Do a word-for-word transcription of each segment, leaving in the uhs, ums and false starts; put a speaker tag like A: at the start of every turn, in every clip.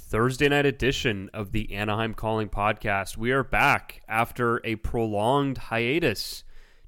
A: Thursday night edition of the Anaheim Calling podcast. We are back after a prolonged hiatus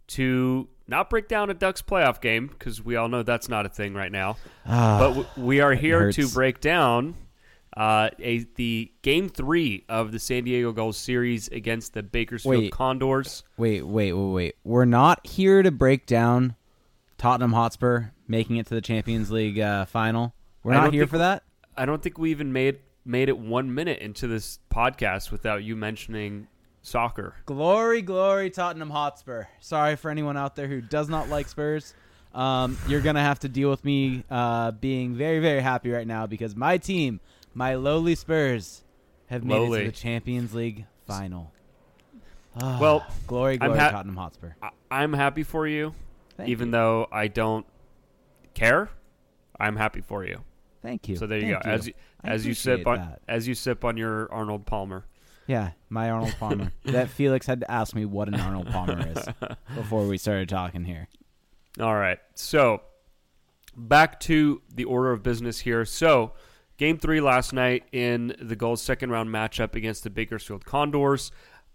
A: to not break down a Ducks playoff game, because we all know that's not a thing right now.
B: Ah,
A: but w- we are here
B: hurts.
A: to break down uh, a the game three of the San Diego Gulls series against the Bakersfield
B: Wait.
A: Condors.
B: Wait, wait, wait, wait. We're not here to break down Tottenham Hotspur making it to the Champions League uh, final. We're
A: I
B: not
A: don't
B: here
A: think-
B: for that?
A: I don't think we even made made it one minute into this podcast without you mentioning soccer.
B: Glory, glory, Tottenham Hotspur. Sorry for anyone out there who does not like Spurs. Um, you're going to have to deal with me uh, being very, very happy right now because my team, my lowly Spurs, have made
A: Lowly.
B: it to the Champions League final. Ah,
A: Well,
B: glory,
A: I'm
B: glory,
A: ha-
B: Tottenham Hotspur.
A: I- I'm happy for you,
B: Thank
A: even
B: you.
A: though I don't care. I'm happy for you.
B: Thank you.
A: So there you
B: Thank
A: go. As you,
B: I
A: as you sip
B: appreciate
A: on
B: that.
A: as you sip on your Arnold Palmer.
B: Yeah, my Arnold Palmer. That Felix had to ask me what an Arnold Palmer is before we started talking here.
A: All right. So back to the order of business here. So game three last night in the Gulls' second round matchup against the Bakersfield Condors.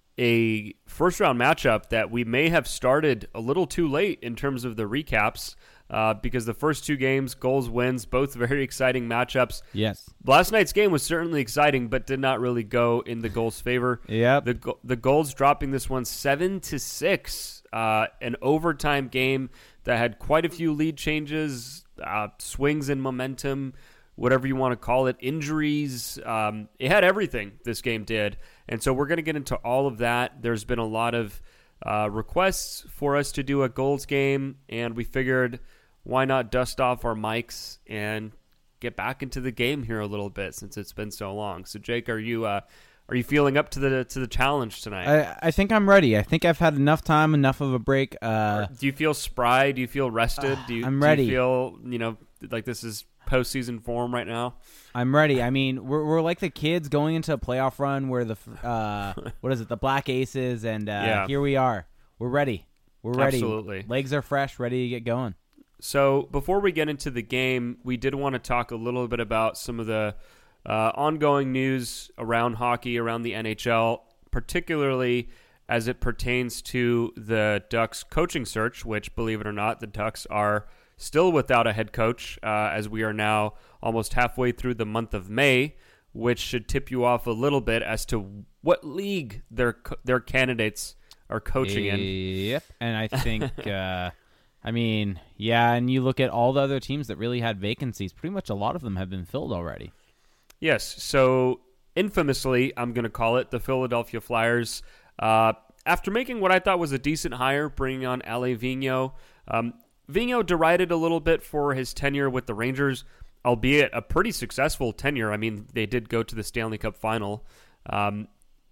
A: A first round matchup that we may have started a little too late in terms of the recaps uh, because the first two games, Gulls wins, both very exciting matchups.
B: Yes.
A: Last night's game was certainly exciting, but did not really go in the Gulls' favor.
B: Yep.
A: The Gu- the Gulls dropping this one seven to six, uh, an overtime game that had quite a few lead changes, uh, swings in momentum, whatever you want to call it, injuries. Um, it had everything. This game did, and so we're going to get into all of that. There's been a lot of uh, requests for us to do a Gulls game, and we figured why not dust off our mics and get back into the game here a little bit since it's been so long. So, Jake, are you uh, are you feeling up to the to the challenge tonight?
B: I, I think I'm ready. I think I've had enough time, enough of a break. Uh,
A: Do you feel spry? Do you feel rested? Do you,
B: I'm
A: do
B: ready.
A: you feel you know like this is postseason form right now?
B: I'm ready. I mean, we're we're like the kids going into a playoff run where the uh, what is it, the Black Aces, and uh,
A: Yeah.
B: here we are. We're ready. We're ready.
A: Absolutely.
B: Legs are fresh, ready to get going.
A: So before we get into the game, we did want to talk a little bit about some of the uh, ongoing news around hockey, around the N H L, particularly as it pertains to the Ducks coaching search, which, believe it or not, the Ducks are still without a head coach uh, as we are now almost halfway through the month of May, which should tip you off a little bit as to what league their co- their candidates are coaching in.
B: Yep. And I think, uh, I mean, yeah, and you look at all the other teams that really had vacancies, pretty much a lot of them have been filled already.
A: Yes, so infamously, I'm going to call it, the Philadelphia Flyers, uh, after making what I thought was a decent hire, bringing on Ale Vigneault. Um, Vigneault derided a little bit for his tenure with the Rangers, albeit a pretty successful tenure. I mean, they did go to the Stanley Cup final. Um,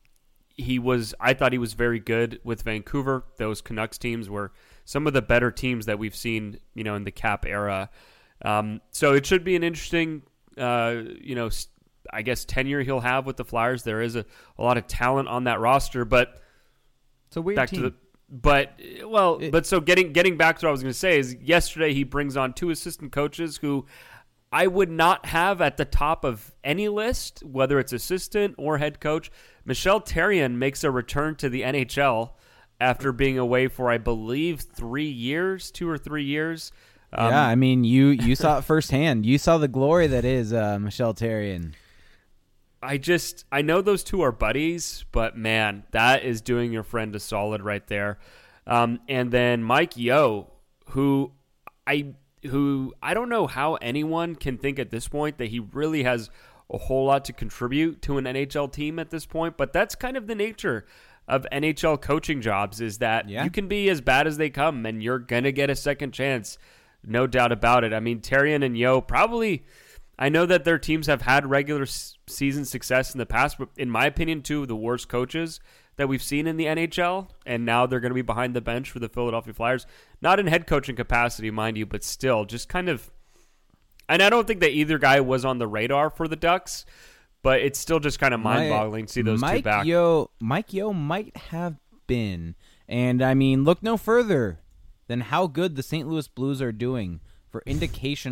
A: he was, I thought he was very good with Vancouver. Those Canucks teams were some of the better teams that we've seen, you know, in the Cap era. Um, so it should be an interesting, uh, you know, I guess tenure he'll have with the Flyers. There is a, a lot of talent on that roster, but
B: It's a weird
A: back
B: team.
A: to the, but well,
B: It-
A: but so getting getting back to what I was going to say is yesterday he brings on two assistant coaches who I would not have at the top of any list, whether it's assistant or head coach. Michel Therrien makes a return to the N H L after being away for, I believe, three years, two or three years. Um,
B: yeah, I mean, you you saw it firsthand. You saw the glory that is uh, Michel Therrien.
A: I just, I know those two are buddies, but man, that is doing your friend a solid right there. Um, and then Mike Yeo, who I, who I don't know how anyone can think at this point that he really has a whole lot to contribute to an N H L team at this point, but that's kind of the nature of N H L coaching jobs, is that
B: Yeah.
A: you can be as bad as they come and you're going to get a second chance. No doubt about it. I mean, Therrien and Yeo probably, I know that their teams have had regular s- season success in the past, but in my opinion, two of the worst coaches that we've seen in the N H L, and now they're going to be behind the bench for the Philadelphia Flyers. Not in head coaching capacity, mind you, but still just kind of, and I don't think that either guy was on the radar for the Ducks, but it's still just kind of mind-boggling to see those
B: Mike
A: two back.
B: Yeo, Mike Yeo might have been, and I mean, look no further than how good the Saint Louis Blues are doing for indication of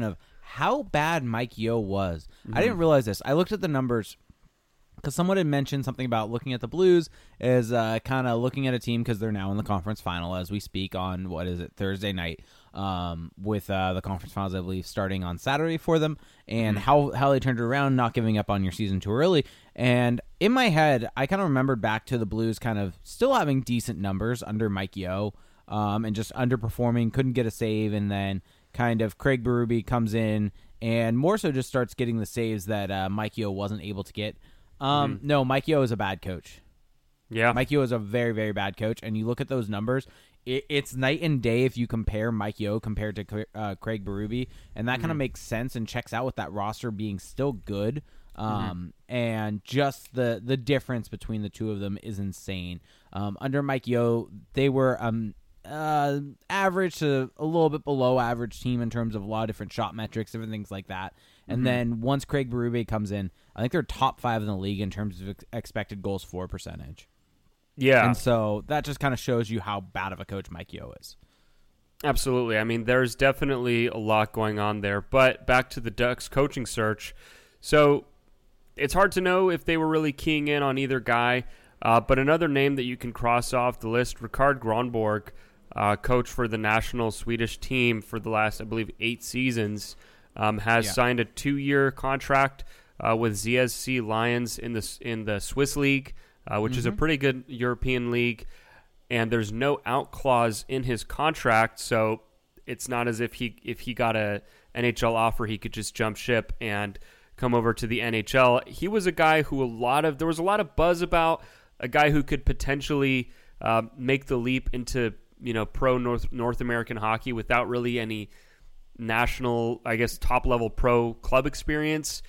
B: how bad Mike Yeo was.
A: Mm-hmm.
B: I didn't realize this. I looked at the numbers because someone had mentioned something about looking at the Blues as uh, kind of looking at a team because they're now in the conference final as we speak on, what is it, Thursday night, um, with uh, the conference finals, I believe, starting on Saturday for them, and mm-hmm. how, how they turned it around, not giving up on your season too early. And in my head, I kind of remembered back to the Blues kind of still having decent numbers under Mike Yeo um, and just underperforming, couldn't get a save, and then kind of Craig Berube comes in and more so just starts getting the saves that uh, Mike Yeo wasn't able to get. Um, mm-hmm. No, Mike Yeo is a bad coach.
A: Yeah.
B: Mike Yeo is a very, very bad coach, and you look at those numbers, it, it's night and day if you compare Mike Yeo compared to uh, Craig Berube, and that mm-hmm. kind of makes sense and checks out with that roster being still good, um, mm-hmm. and just the, the difference between the two of them is insane. Um, under Mike Yeo, they were um, uh, average to a little bit below average team in terms of a lot of different shot metrics, different things like that. And mm-hmm. then once Craig Berube comes in, I think they're top five in the league in terms of ex- expected goals for percentage.
A: Yeah.
B: And so that just kind of shows you how bad of a coach Mike Yeo is.
A: Absolutely. I mean, there's definitely a lot going on there. But back to the Ducks coaching search. So it's hard to know if they were really keying in on either guy. Uh, but another name that you can cross off the list, Rikard Gronborg, uh, coach for the national Swedish team for the last, I believe, eight seasons. Um, has yeah. signed a two-year contract uh, with Z S C Lions in the in the Swiss League, uh, which mm-hmm. is a pretty good European league. And there's no out clause in his contract, so it's not as if he if he got a N H L offer, he could just jump ship and come over to the N H L. He was a guy who a lot of there was a lot of buzz about, a guy who could potentially uh, make the leap into you know pro North North American hockey without really any national, I guess, top-level pro club experience.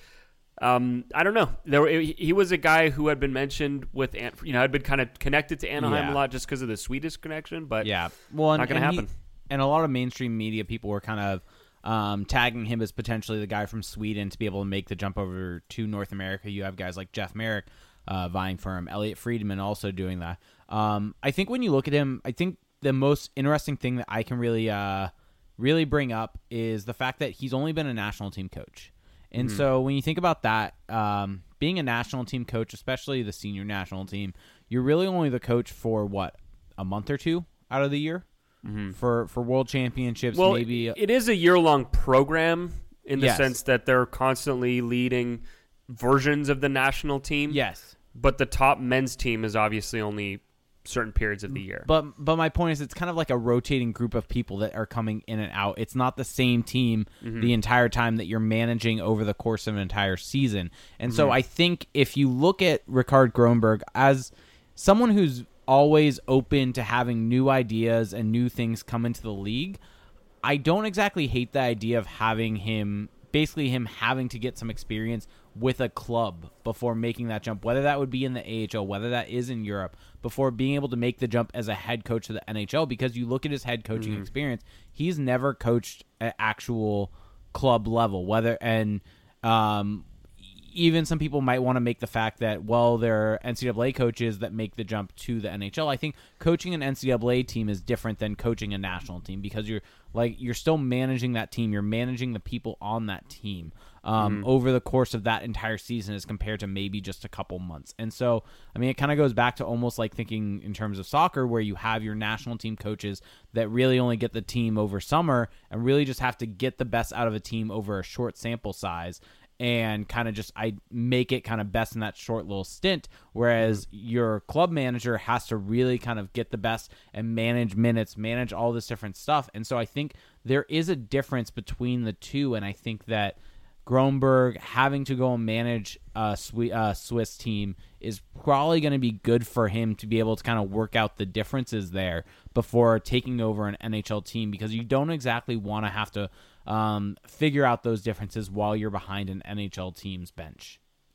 A: Um, I don't know. There, he was a guy who had been mentioned with, you know, had been kind of connected to Anaheim yeah. a lot just because of the Swedish connection, but
B: yeah, well,
A: not going to happen.
B: He, and a lot of mainstream media people were kind of um, tagging him as potentially the guy from Sweden to be able to make the jump over to North America. You have guys like Jeff Merrick uh, vying for him, Elliot Friedman also doing that. Um, I think when you look at him, I think the most interesting thing that I can really uh, really bring up is the fact that he's only been a national team coach. And mm-hmm. so when you think about that, um, being a national team coach, especially the senior national team, you're really only the coach for, what, a month or two out of the year? Mm-hmm. For for world championships,
A: well,
B: maybe.
A: It is a year-long program in the
B: yes.
A: sense that they're constantly leading versions of the national team.
B: Yes.
A: But the top men's team is obviously only certain periods of the year.
B: But but my point is, it's kind of like a rotating group of people that are coming in and out. It's not the same team mm-hmm. the entire time that you're managing over the course of an entire season. And mm-hmm. so I think if you look at Rikard Gronborg as someone who's always open to having new ideas and new things come into the league, I don't exactly hate the idea of having him, basically him having to get some experience with a club before making that jump, whether that would be in the A H L, whether that is in Europe, before being able to make the jump as a head coach of the N H L, because you look at his head coaching mm-hmm. experience, he's never coached at actual club level, whether, and um, even some people might want to make the fact that, well, there are N C double A coaches that make the jump to the N H L. I think coaching an N C double A team is different than coaching a national team, because you're like you're still managing that team. You're managing the people on that team um, mm-hmm. over the course of that entire season as compared to maybe just a couple months. And so, I mean, it kind of goes back to almost like thinking in terms of soccer, where you have your national team coaches that really only get the team over summer and really just have to get the best out of a team over a short sample size, and kind of just I make it kind of best in that short little stint, whereas mm-hmm. your club manager has to really kind of get the best and manage minutes, manage all this different stuff. And so I think there is a difference between the two, and I think that Gronborg having to go and manage a Swiss team is probably going to be good for him to be able to kind of work out the differences there before taking over an N H L team, because you don't exactly want to have to Um, figure out those differences while you're behind an N H L team's bench.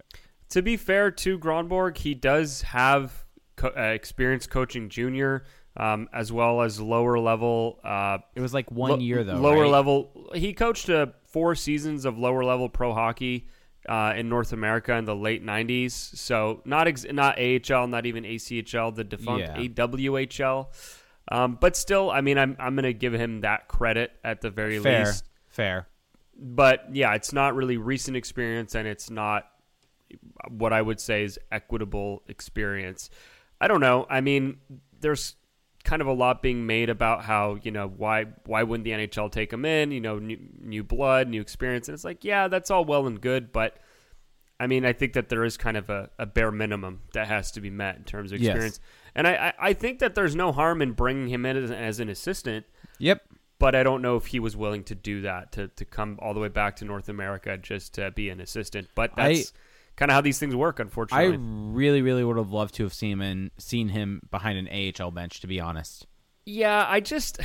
A: To be fair to Gronborg, he does have co- uh, experience coaching junior um, as well as lower level. Uh,
B: it was like one lo- year though.
A: Lower
B: right?
A: level. He coached uh, four seasons of lower level pro hockey uh, in North America in the late nineties. So not ex- not A H L, not even A C H L, the defunct yeah. A W H L. Um, but still, I mean, I'm I'm going to give him that credit at the very
B: Fair.
A: least.
B: Fair.
A: but yeah, it's not really recent experience, and it's not what I would say is equitable experience. I don't know. I mean, there's kind of a lot being made about how, you know, why why wouldn't the N H L take him in? You know, new, new blood, new experience. And it's like, yeah, that's all well and good, but I mean, I think that there is kind of a, a bare minimum that has to be met in terms of experience. Yes. And I, I, I think that there's no harm in bringing him in as, as an assistant.
B: Yep.
A: But I don't know if he was willing to do that, to, to come all the way back to North America just to be an assistant. But that's kind of how these things work, unfortunately.
B: I really, really would have loved to have seen him in, seen him behind an A H L bench, to be honest.
A: Yeah, I just,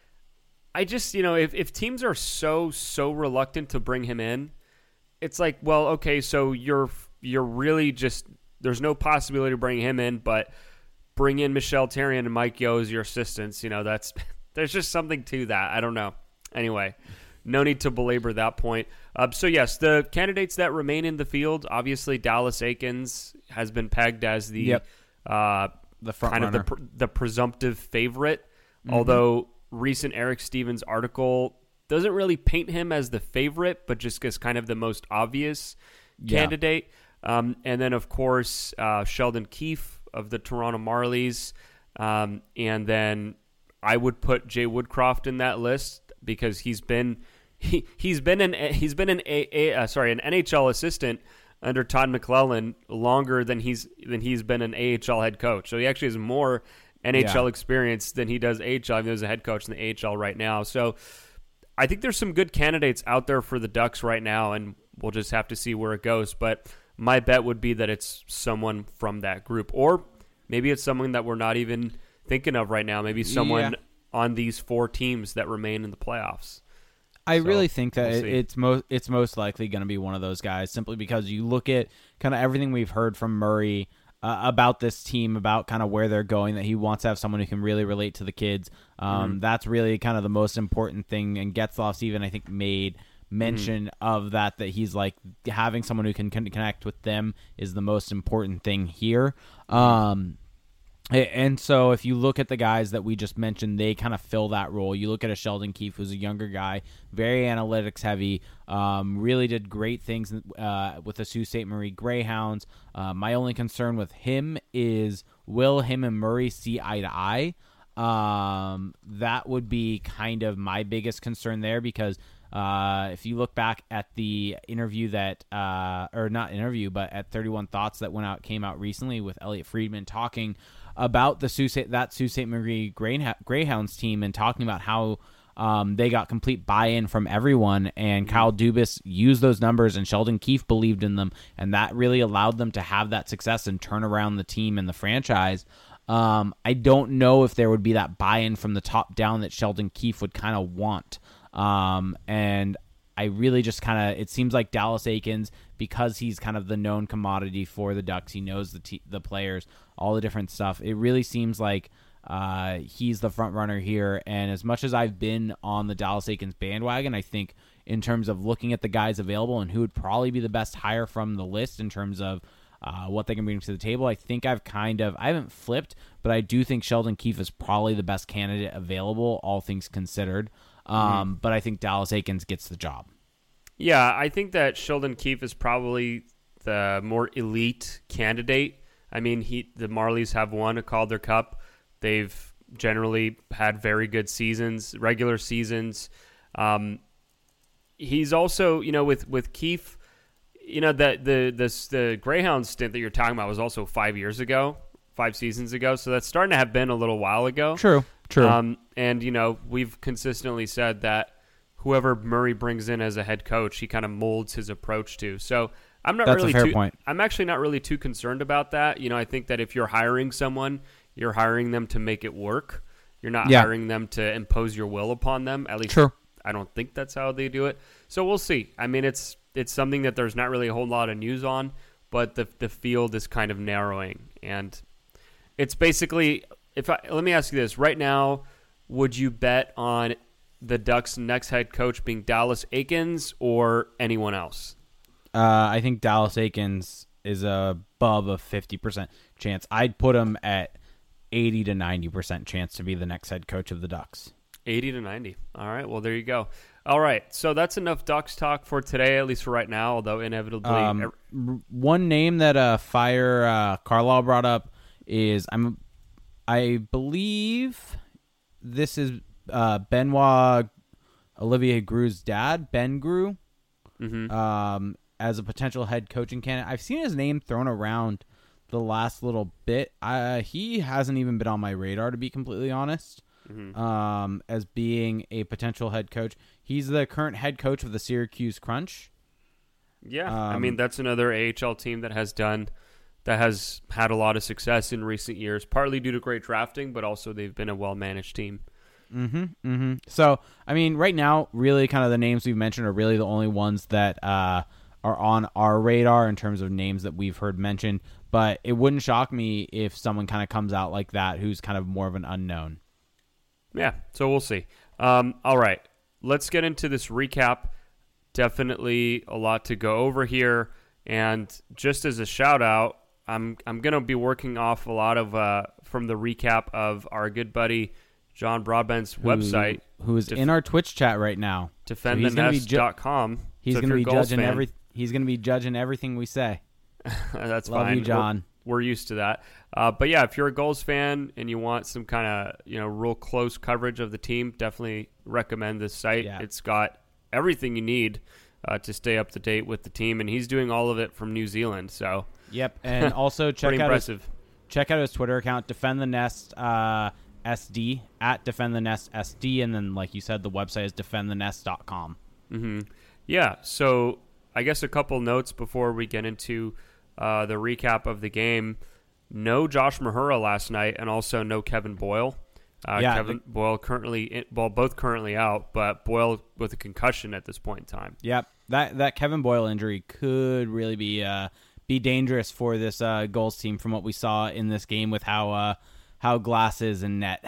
A: I just, you know, if, if teams are so, so reluctant to bring him in, it's like, well, okay, so you're you're really just, there's no possibility of bringing him in, but bring in Michel Therrien and Mike Yeo as your assistants. You know, that's there's just something to that. I don't know. Anyway, no need to belabor that point. Uh, so, yes, the candidates that remain in the field, obviously Dallas Eakins has been pegged as the,
B: yep.
A: uh,
B: the front
A: kind
B: runner.
A: of the, the presumptive favorite, mm-hmm. although recent Eric Stevens article doesn't really paint him as the favorite, but just as kind of the most obvious yeah. candidate. Um, and then, of course, uh, Sheldon Keefe of the Toronto Marlies. Um, and then I would put Jay Woodcroft in that list because he's been he, he's been an he's been an a, a uh, sorry an N H L assistant under Todd McClellan longer than he's than he's been an A H L head coach. So he actually has more N H L yeah. experience than he does A H L. I mean, there's a head coach in the A H L right now. So I think there's some good candidates out there for the Ducks right now, and we'll just have to see where it goes. But my bet would be that it's someone from that group, or maybe it's someone that we're not even thinking of right now. Maybe someone yeah. on these four teams that remain in the playoffs.
B: I
A: so,
B: really think that
A: we'll
B: it, it's most it's most likely going to be one of those guys, simply because you look at kind of everything we've heard from Murray uh, about this team, about kind of where they're going, that he wants to have someone who can really relate to the kids. Um, mm-hmm. That's really kind of the most important thing, and Getzlaf's even, I think, made mention mm-hmm. of that, that he's like, having someone who can connect with them is the most important thing here. Um, and so if you look at the guys that we just mentioned, they kind of fill that role. You look at a Sheldon Keefe, who's a younger guy, very analytics heavy, um, really did great things uh, with the Sault Ste. Marie Greyhounds. Uh, my only concern with him is, will him and Murray see eye to eye? Um, that would be kind of my biggest concern there, because Uh, if you look back at the interview that, uh, or not interview, but at thirty-one Thoughts that went out, came out recently with Elliot Friedman talking about the Sault Ste. that Sault Ste. Marie Greyhounds team, and talking about how um, they got complete buy-in from everyone, and Kyle Dubas used those numbers, and Sheldon Keefe believed in them, and that really allowed them to have that success and turn around the team and the franchise. Um, I don't know if there would be that buy-in from the top down that Sheldon Keefe would kind of want. Um, and I really just kind of, it seems like Dallas Eakins, because he's kind of the known commodity for the Ducks, he knows the t- the players, all the different stuff. It really seems like uh, he's the front runner here. And as much as I've been on the Dallas Eakins bandwagon, I think in terms of looking at the guys available and who would probably be the best hire from the list in terms of uh, what they can bring to the table, I think I've kind of, I haven't flipped, but I do think Sheldon Keefe is probably the best candidate available, all things considered. Um, mm-hmm. But I think Dallas Eakins gets the job.
A: Yeah, I think that Sheldon Keefe is probably the more elite candidate. I mean, he the Marlies have won a Calder Cup. They've generally had very good seasons, regular seasons. Um, he's also, you know, with, with Keefe, you know, the, the, the, the Greyhound stint that you're talking about was also five years ago, five seasons ago. So that's starting to have been a little while ago.
B: True. True.
A: Um, and, you know, we've consistently said that whoever Murray brings in as a head coach, he kind of molds his approach to. So I'm not
B: That's
A: really
B: a fair
A: too,
B: point.
A: I'm actually not really too concerned about that. You know, I think that if you're hiring someone, you're hiring them to make it work. You're not
B: yeah.
A: hiring them to impose your will upon them. At least
B: True.
A: I don't think that's how they do it. So we'll see. I mean, it's it's something that there's not really a whole lot of news on, but the the field is kind of narrowing. And it's basically, if I, let me ask you this. Right now, would you bet on the Ducks' next head coach being Dallas Eakins or anyone else?
B: Uh, I think Dallas Eakins is above a fifty percent chance. I'd put him at eighty to ninety percent chance to be the next head coach of the Ducks.
A: eighty to ninety. All right, well, there you go. All right, so that's enough Ducks talk for today, at least for right now, although inevitably...
B: Um,
A: ev-
B: r- one name that uh, Fire uh, Carlisle brought up is, I'm, I believe this is uh, Benoit Olivier Gru's dad, Ben Gru,
A: mm-hmm.
B: um, as a potential head coaching candidate. I've seen his name thrown around the last little bit. Uh, he hasn't even been on my radar, to be completely honest.
A: Mm-hmm.
B: Um, as being a potential head coach. He's the current head coach of the Syracuse Crunch.
A: Yeah,
B: Um,
A: I mean, that's another A H L team that has done, that has had a lot of success in recent years, partly due to great drafting, but also they've been a well-managed team.
B: Mm-hmm, mm-hmm. So, I mean, right now, really kind of the names we've mentioned are really the only ones that uh, are on our radar in terms of names that we've heard mentioned, but it wouldn't shock me if someone kind of comes out like that who's kind of more of an unknown.
A: Yeah, so we'll see. Um, all right, let's get into this recap. Definitely a lot to go over here. And just as a shout out, I'm I'm gonna be working off a lot of uh, from the recap of our good buddy John Broadbent's
B: Who,
A: website,
B: who is
A: def-
B: in our Twitch chat right now.
A: defend the nest dot com.
B: Ju- he's
A: so
B: going to be judging
A: fan,
B: every. He's going to be judging everything we say.
A: That's
B: Love
A: fine.
B: you, John.
A: We're, we're used to that. Uh, but yeah, if you're a Gulls fan and you want some kind of you know real close coverage of the team, definitely recommend this site.
B: Yeah.
A: It's got everything you need uh, to stay up to date with the team, and he's doing all of it from New Zealand. So
B: Yep, and also check
A: pretty
B: out his,
A: impressive.
B: check out his Twitter account, Defend the Nest uh, S D at Defend the Nest S D, and then like you said, the website is defend the nest dot com.
A: Mm-hmm. Yeah. So I guess a couple notes before we get into uh, the recap of the game. No Josh Mahura last night, and also no Kevin Boyle. Uh,
B: Yeah,
A: Kevin
B: the-
A: Boyle currently, in, well, both currently out, but Boyle with a concussion at this point in time.
B: Yep, that that Kevin Boyle injury could really be uh, be dangerous for this uh, Gulls team from what we saw in this game with how uh, how Glass is in net.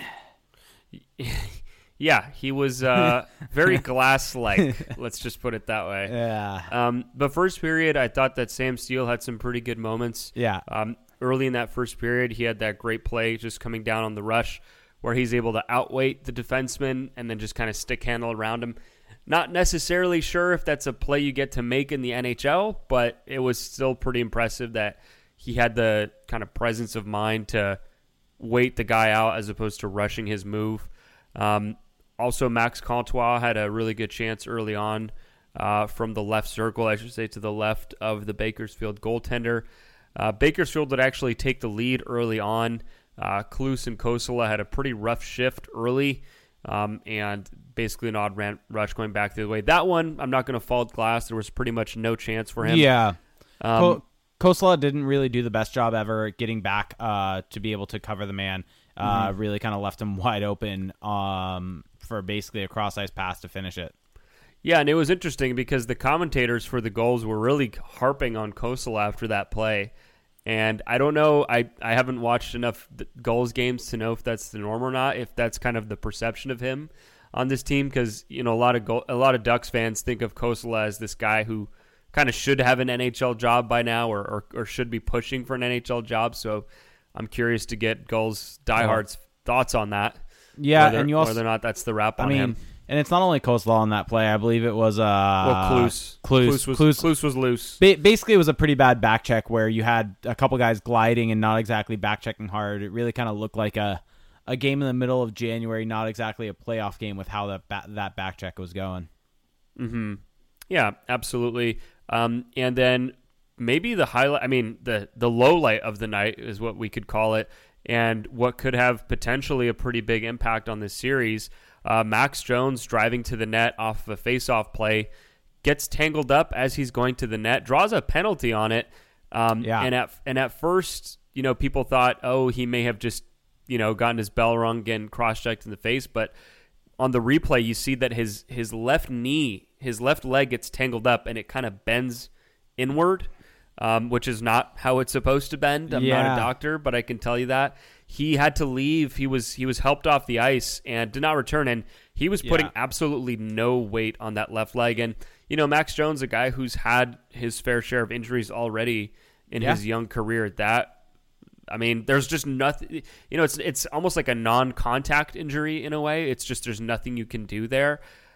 A: Yeah, he was uh, very glass-like. Let's just put it that way.
B: Yeah,
A: Um, the first period, I thought that Sam Steele had some pretty good moments.
B: yeah,
A: Um, early in that first period, he had that great play just coming down on the rush where he's able to outweight the defenseman and then just kind of stick handle around him. Not necessarily sure if that's a play you get to make in the N H L, but it was still pretty impressive that he had the kind of presence of mind to wait the guy out as opposed to rushing his move. Um, also, Max Comtois had a really good chance early on uh, from the left circle, I should say, to the left of the Bakersfield goaltender. Uh, Bakersfield would actually take the lead early on. Uh, Klus and Kosela had a pretty rough shift early, um, and basically an odd ran- rush going back the other way. That one, I'm not going to fault Glass. There was pretty much no chance for him.
B: yeah.
A: Um,
B: Ko- Kosela didn't really do the best job ever at getting back uh, to be able to cover the man. Uh,
A: Mm-hmm.
B: Really kind of left him wide open um, for basically a cross-ice pass to finish it.
A: Yeah, and it was interesting because the commentators for the Gulls were really harping on Kosela after that play. And I don't know, I, I haven't watched enough Gulls games to know if that's the norm or not, if that's kind of the perception of him on this team, because you know a lot of Gull, a lot of Ducks fans think of Kosela as this guy who kind of should have an N H L job by now, or, or, or should be pushing for an N H L job. So I'm curious to get Gulls diehards' thoughts on that.
B: Yeah,
A: whether,
B: and you also,
A: whether or not that's the wrap
B: I
A: on
B: mean,
A: him.
B: and it's not only Kosela on that play. I believe it was uh,
A: Well, Klus.
B: Klus,
A: Klus was,
B: Klus-
A: Klus was loose.
B: Ba- basically, it was a pretty bad back check where you had a couple guys gliding and not exactly back checking hard. It really kind of looked like a, a game in the middle of January, not exactly a playoff game with how that ba- that back check was going.
A: Mm-hmm. Yeah, absolutely. Um, and then maybe the highlight, I mean, the, the low light of the night is what we could call it, and what could have potentially a pretty big impact on this series. Uh, Max Jones driving to the net off of a face-off play, gets tangled up as he's going to the net, draws a penalty on it. Um,
B: Yeah.
A: And at and at first, you know, people thought, oh, he may have just, you know, gotten his bell rung, getting cross-checked in the face. But on the replay, you see that his his left knee, his left leg gets tangled up, and it kind of bends inward, um, which is not how it's supposed to bend. I'm not
B: Yeah.
A: a doctor, but I can tell you that. He had to leave. He was he was helped off the ice and did not return. And he was putting
B: Yeah.
A: absolutely no weight on that left leg. And, you know, Max Jones, a guy who's had his fair share of injuries already in
B: Yeah.
A: his young career, that, I mean, there's just nothing, you know, it's it's almost like a non-contact injury in a way. It's just there's nothing you can do there.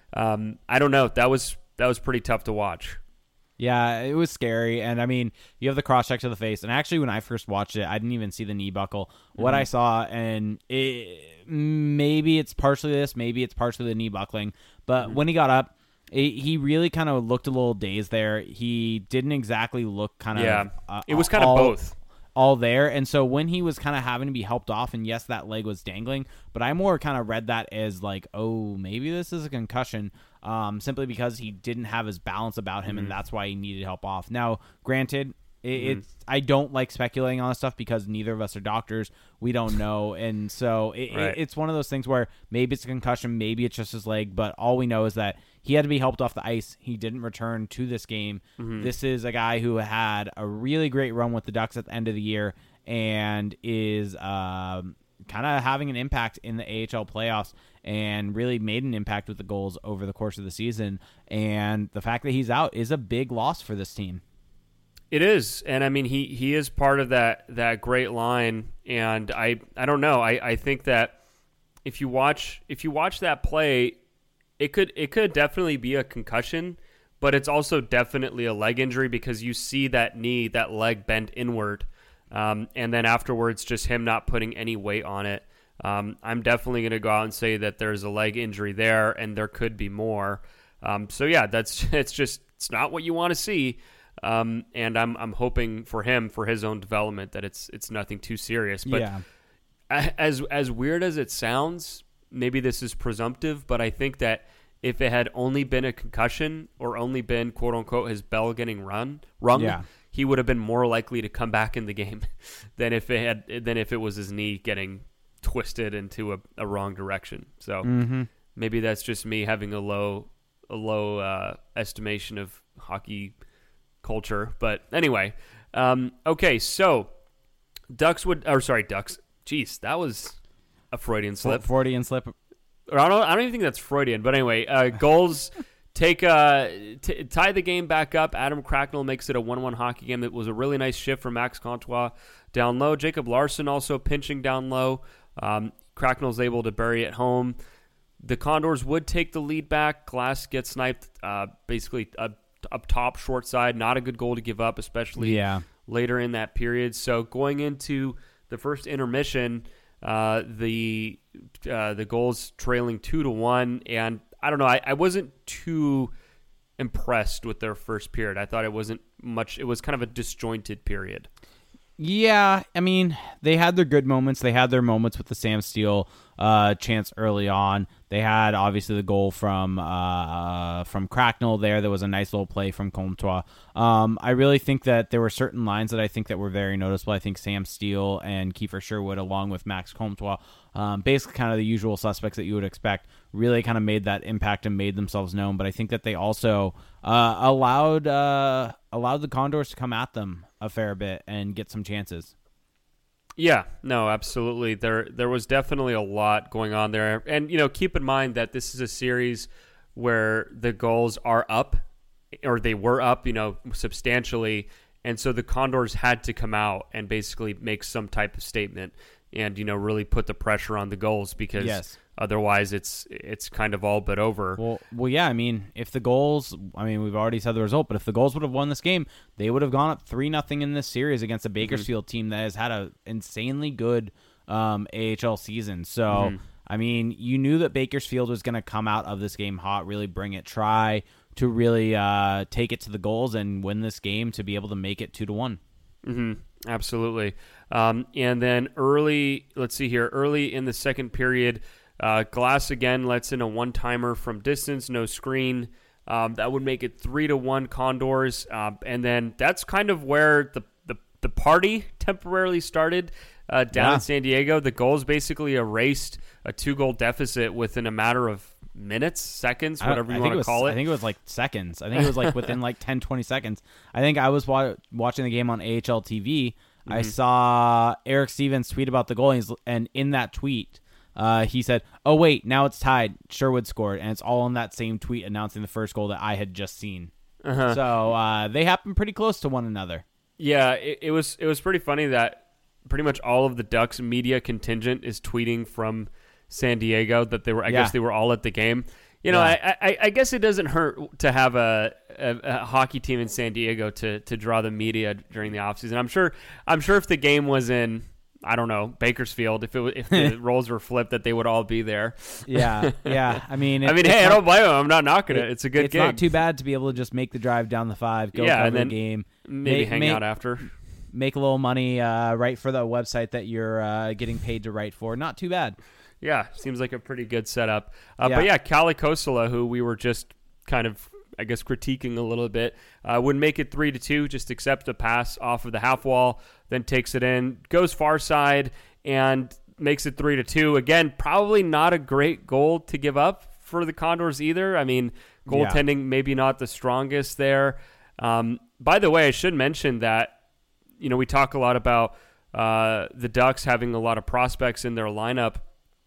A: um, I don't know. That was that was pretty tough to watch.
B: Yeah, it was scary. And I mean, you have the cross check to the face. And actually, when I first watched it, I didn't even see the knee buckle. Mm-hmm. What I saw, and it, maybe it's partially this, maybe it's partially the knee buckling. But mm-hmm. when he got up, it, he really kind of looked a little dazed there. He didn't exactly look kind of.
A: Yeah,
B: uh,
A: it was kind of both.
B: All there. And so when he was kind of having to be helped off, and yes, that leg was dangling, but I more kind of read that as like, oh, maybe this is a concussion, um, simply because he didn't have his balance about him, mm-hmm. and that's why he needed help off. Now, granted, it, mm-hmm. it's I don't like speculating on this stuff because neither of us are doctors. We don't know. And so it,
A: right.
B: it, it's one of those things where maybe it's a concussion, maybe it's just his leg, but all we know is that he had to be helped off the ice. He didn't return to this game. Mm-hmm. This is a guy who had a really great run with the Ducks at the end of the year and is um, kind of having an impact in the A H L playoffs and really made an impact with the goals over the course of the season. And the fact that he's out is a big loss for this team.
A: It is, and I mean he, he is part of that that great line, and I I don't know. I, I think that if you watch if you watch that play, it could it could definitely be a concussion, but it's also definitely a leg injury because you see that knee, that leg bend inward, um, and then afterwards just him not putting any weight on it. Um, I'm definitely going to go out and say that there's a leg injury there, and there could be more. Um, so yeah, that's it's just it's not what you want to see. Um, and I'm I'm hoping for him, for his own development, that it's it's nothing too serious. But
B: yeah.
A: as as weird as it sounds, maybe this is presumptive, but I think that if it had only been a concussion or only been quote unquote his bell getting run rung,
B: yeah.
A: he would have been more likely to come back in the game than if it had than if it was his knee getting twisted into a, a wrong direction. So
B: mm-hmm.
A: maybe that's just me having a low a low uh, estimation of hockey culture. But anyway, um, okay, so Ducks would, or sorry, Ducks. Jeez, that was a Freudian slip.
B: Freudian slip.
A: Or I don't, I don't even think that's Freudian. But anyway, uh, goals take uh, t- tie the game back up. Adam Cracknell makes it a one one hockey game. It was a really nice shift from Max Comtois down low. Jacob Larson also pinching down low. Um, Cracknell's able to bury it home. The Condors would take the lead back. Glass gets sniped uh, basically uh, up top, short side. Not a good goal to give up, especially
B: yeah.
A: later in that period. So going into the first intermission, uh, the uh, the goals trailing two to one, and I don't know. I, I wasn't too impressed with their first period. I thought it wasn't much. It was kind of a disjointed period.
B: Yeah, I mean, they had their good moments. They had their moments with the Sam Steele uh, chance early on. They had, obviously, the goal from uh, from Cracknell there. There was a nice little play from Comtois. Um, I really think that there were certain lines that I think that were very noticeable. I think Sam Steele and Kiefer Sherwood, along with Max Comtois, um, basically kind of the usual suspects that you would expect, really kind of made that impact and made themselves known. But I think that they also uh, allowed uh, allowed the Condors to come at them a fair bit and get some chances.
A: Yeah, no, absolutely. There there was definitely a lot going on there. And, you know, keep in mind that this is a series where the goals are up, or they were up, you know, substantially. And so the Condors had to come out and basically make some type of statement and, you know, really put the pressure on the goals because
B: yes.
A: otherwise it's it's kind of all but over.
B: Well, well, yeah, I mean, if the goals, I mean, we've already said the result, but if the goals would have won this game, they would have gone up three nothing in this series against a Bakersfield mm-hmm. team that has had an insanely good um, A H L season. So, mm-hmm. I mean, you knew that Bakersfield was going to come out of this game hot, really bring it, try to really uh, take it to the goals and win this game to be able to make it two to one.
A: Mm-hmm. Absolutely. Um, and then early, let's see here, early in the second period, uh, Glass again lets in a one-timer from distance, no screen. Um, that would make it three to one Condors. Uh, and then that's kind of where the, the, the party temporarily started uh, down
B: yeah.
A: in San Diego. The goals basically erased a two-goal deficit within a matter of minutes, seconds, whatever you want to call it.
B: I think it was like seconds. I think it was like within like ten, twenty seconds. I think I was wa- watching the game on A H L T V. Mm-hmm. I saw Eric Stevens tweet about the goal, and, and in that tweet, uh, he said, oh, wait, now it's tied. Sherwood scored, and it's all in that same tweet announcing the first goal that I had just seen. Uh-huh. So uh, they happen pretty close to one another.
A: Yeah, it, it was it was pretty funny that pretty much all of the Ducks media contingent is tweeting from San Diego that they were. I
B: yeah.
A: guess they were all at the game. You know,
B: Yeah.
A: I, I I guess it doesn't hurt to have a, a, a hockey team in San Diego to to draw the media during the offseason. I'm sure I'm sure if the game was in, I don't know, Bakersfield, if it was, if the roles were flipped, that they would all be there.
B: Yeah, yeah. I mean, it,
A: I mean,
B: it's
A: hey,
B: not,
A: I don't blame them. I'm not knocking it. it. It's a good
B: it's
A: gig.
B: not too bad to be able to just make the drive down the five, go
A: Yeah,
B: cover
A: and then
B: the game,
A: Maybe
B: make,
A: hang
B: make,
A: out after.
B: make a little money, uh, write for the website that you're uh, getting paid to write for. Not too bad.
A: Yeah, seems like a pretty good setup. Uh,
B: Yeah.
A: But yeah, Kalle Kosela, who we were just kind of, I guess, critiquing a little bit, uh, would make it three to two. Just accept a pass off of the half wall, then takes it in, goes far side, and makes it three to two. Again, probably not a great goal to give up for the Condors either. I mean, goaltending maybe not the strongest there. Um, by the way, I should mention that you know we talk a lot about uh, the Ducks having a lot of prospects in their lineup.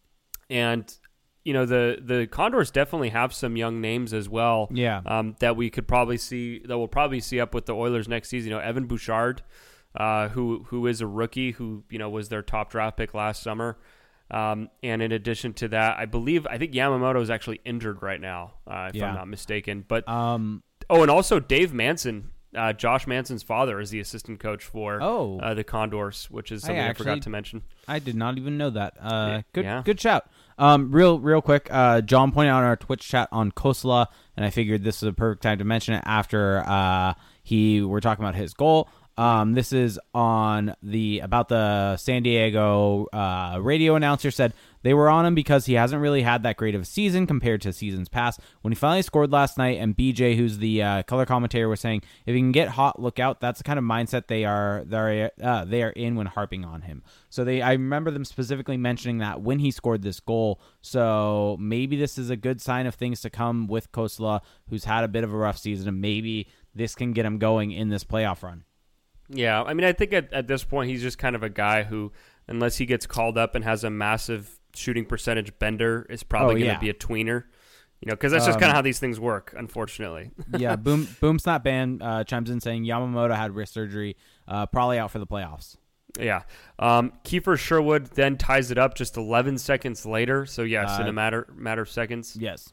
A: And, you know, the, the Condors definitely have some young names as well.
B: Yeah.
A: Um, that we could probably see, that we'll probably see up with the Oilers next season. You know, Evan Bouchard, uh, who who is a rookie, who, you know, was their top draft pick last summer. Um, and in addition to that, I believe, I think Yamamoto is actually injured right now, uh, if
B: Yeah.
A: I'm not mistaken. But,
B: Um,
A: oh, and also Dave Manson. Uh, Josh Manson's father is the assistant coach for
B: Oh.
A: uh, the Condors, which is something I,
B: actually-
A: forgot to mention.
B: I did not even know that. Uh,
A: Yeah.
B: good,
A: Yeah.
B: good shout. Um, real, real quick. Uh, John pointed out in our Twitch chat on Kosela, and I figured this is a perfect time to mention it after uh he we're talking about his goal. Um, this is on the about the San Diego uh, radio announcer said they were on him because he hasn't really had that great of a season compared to seasons past. When he finally scored last night, and B J, who's the uh, color commentator, was saying if he can get hot, look out. That's the kind of mindset they are they are uh, they are in when harping on him. So they I remember them specifically mentioning that when he scored this goal. So maybe this is a good sign of things to come with Kosela, who's had a bit of a rough season, and maybe this can get him going in this playoff run.
A: Yeah, I mean, I think at, at this point he's just kind of a guy who, unless he gets called up and has a massive shooting percentage bender, is probably
B: Oh,
A: going to
B: yeah.
A: be a tweener. You know, because that's just
B: Um,
A: kind of how these things work, unfortunately.
B: Yeah, Boom Boom Snap Band uh, chimes in saying Yamamoto had wrist surgery, uh, probably out for the playoffs.
A: Yeah. Um, Kiefer Sherwood then ties it up just eleven seconds later. So, yes,
B: Uh,
A: in a matter matter of seconds.
B: Yes.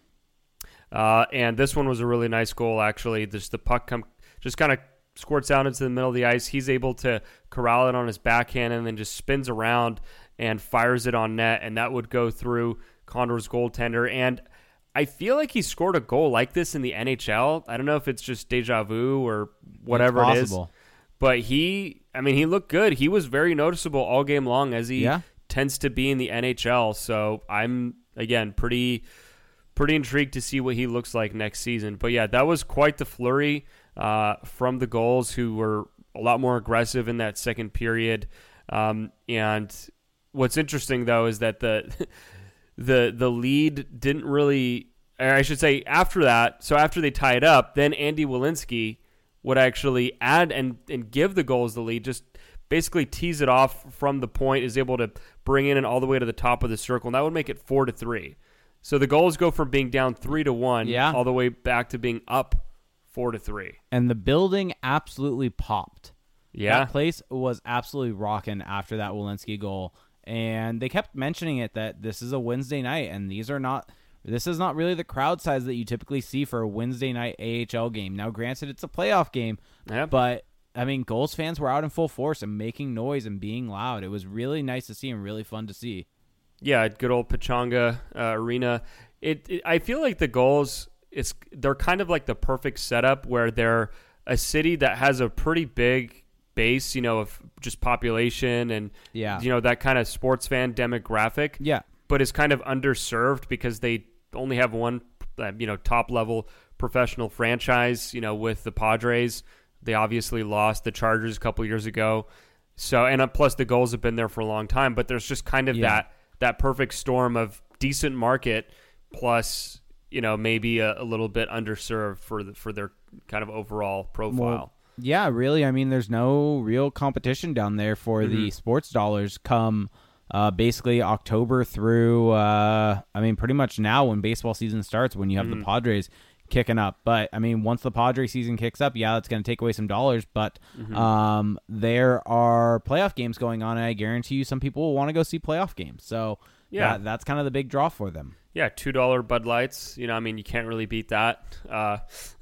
A: Uh, and this one was a really nice goal, actually. Just the puck come, just kind of squirts out into the middle of the ice. He's able to corral it on his backhand and then just spins around and fires it on net, and that would go through Condor's goaltender. And I feel like he scored a goal like this in the N H L. I don't know if it's just deja vu or whatever
B: It's
A: it is.
B: possible.
A: But he, I mean, he looked good. He was very noticeable all game long, as he
B: Yeah.
A: tends to be in the N H L. So I'm, again, pretty pretty intrigued to see what he looks like next season. But yeah, that was quite the flurry uh, from the goals, who were a lot more aggressive in that second period. Um, and what's interesting, though, is that the the the lead didn't really, or I should say after that, so after they tie it up, then Andy Welinski would actually add and, and give the goals the lead, just basically tease it off from the point, is able to bring in and all the way to the top of the circle, and that would make it four to three. So the goals go from being down three to one
B: Yeah.
A: all the way back to being up four to three.
B: And the building absolutely popped.
A: Yeah.
B: That place was absolutely rocking after that Walensky goal. And they kept mentioning it that this is a Wednesday night, and these are not this is not really the crowd size that you typically see for a Wednesday night A H L game. Now, granted, it's a playoff game,
A: Yeah.
B: but I mean, Gulls fans were out in full force and making noise and being loud. It was really nice to see and really fun to see.
A: Yeah, good old Pechanga uh, Arena. It, it I feel like the goals, it's they're kind of like the perfect setup where they're a city that has a pretty big base, you know, of just population and
B: Yeah.
A: you know, that kind of sports fan demographic.
B: Yeah.
A: But is kind of underserved because they only have one, uh, you know, top level professional franchise. You know, with the Padres, they obviously lost the Chargers a couple years ago. So and uh, plus the goals have been there for a long time. But there's just kind of
B: Yeah.
A: that that perfect storm of decent market plus, you know, maybe a, a little bit underserved for the, for their kind of overall profile.
B: Well, yeah, really. I mean, there's no real competition down there for
A: Mm-hmm.
B: the sports dollars come uh, basically October through, uh, I mean, pretty much now when baseball season starts, when you have
A: Mm-hmm.
B: the Padres kicking up. But, I mean, once the Padres season kicks up, yeah, that's going to take away some dollars. But
A: Mm-hmm.
B: um, there are playoff games going on, and I guarantee you some people will want to go see playoff games. So
A: Yeah.
B: that, that's kind of the big draw for them.
A: Yeah, two dollar Bud Lights. You know, I mean, you can't really beat that. Uh,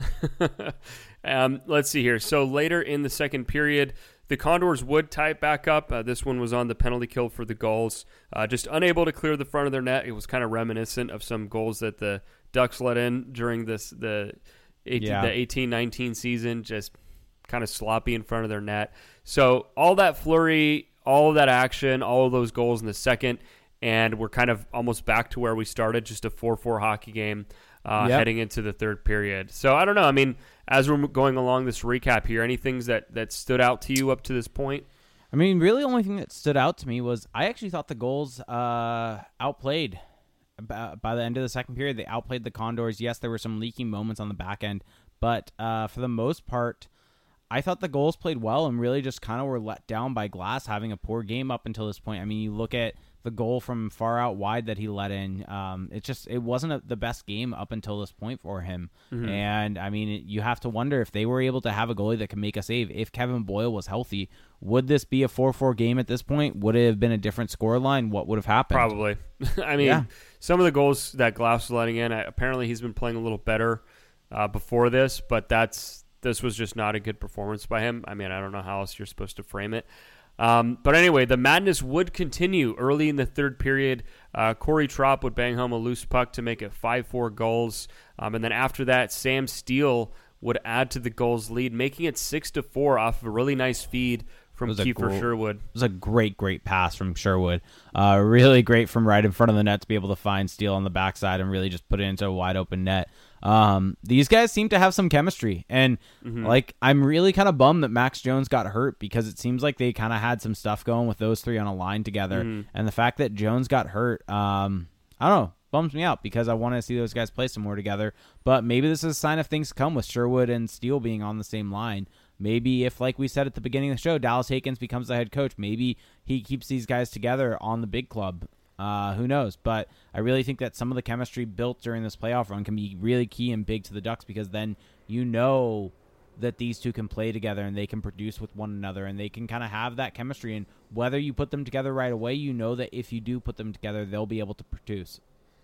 A: um, let's see here. So later in the second period, the Condors would tie it back up. Uh, this one was on the penalty kill for the Gulls. Uh, just unable to clear the front of their net. It was kind of reminiscent of some goals that the Ducks let in during this the eighteen,
B: Yeah.
A: the eighteen nineteen season. Just kind of sloppy in front of their net. So all that flurry, all of that action, all of those goals in the second, and we're kind of almost back to where we started, just a four four hockey game uh,
B: Yep.
A: heading into the third period. So I don't know. I mean, as we're going along this recap here, any things that, that stood out to you up to this point?
B: I mean, really, the only thing that stood out to me was I actually thought the goals uh, outplayed. By, by the end of the second period, they outplayed the Condors. Yes, there were some leaking moments on the back end, but uh, for the most part, I thought the goals played well and really just kind of were let down by Glass having a poor game up until this point. I mean, you look at the goal from far out wide that he let in. Um, it just it wasn't a, the best game up until this point for him.
A: Mm-hmm.
B: And I mean, it, you have to wonder if they were able to have a goalie that could make a save. If Kevin Boyle was healthy, would this be a four four game at this point? Would it have been a different scoreline? What would have happened?
A: Probably. I mean,
B: Yeah.
A: some of the goals that Glass was letting in, I, apparently he's been playing a little better uh, before this, but that's this was just not a good performance by him. I mean, I don't know how else you're supposed to frame it. Um, but anyway, the madness would continue early in the third period. Uh, Corey Trop would bang home a loose puck to make it five four goals. Um, and then after that, Sam Steele would add to the goals lead, making it six to four off of a really nice feed from
B: was a
A: Kiefer
B: gro-
A: Sherwood.
B: It was a great, great pass from Sherwood. Uh, really great from right in front of the net to be able to find Steele on the backside and really just put it into a wide open net. Um, these guys seem to have some chemistry, and
A: Mm-hmm.
B: like I'm really kind of bummed that Max Jones got hurt because it seems like they kind of had some stuff going with those three on a line together,
A: Mhm.
B: and the fact that Jones got hurt, um, I don't know, bums me out because I want to see those guys play some more together. But maybe this is a sign of things to come with Sherwood and Steele being on the same line. Maybe if, like we said at the beginning of the show, Dallas Hakens becomes the head coach, maybe he keeps these guys together on the big club. Uh, who knows? But I really think that some of the chemistry built during this playoff run can be really key and big to the Ducks because then you know that these two can play together and they can produce with one another and they can kind of have that chemistry. And whether you put them together right away, you know that if you do put them together, they'll be able to produce.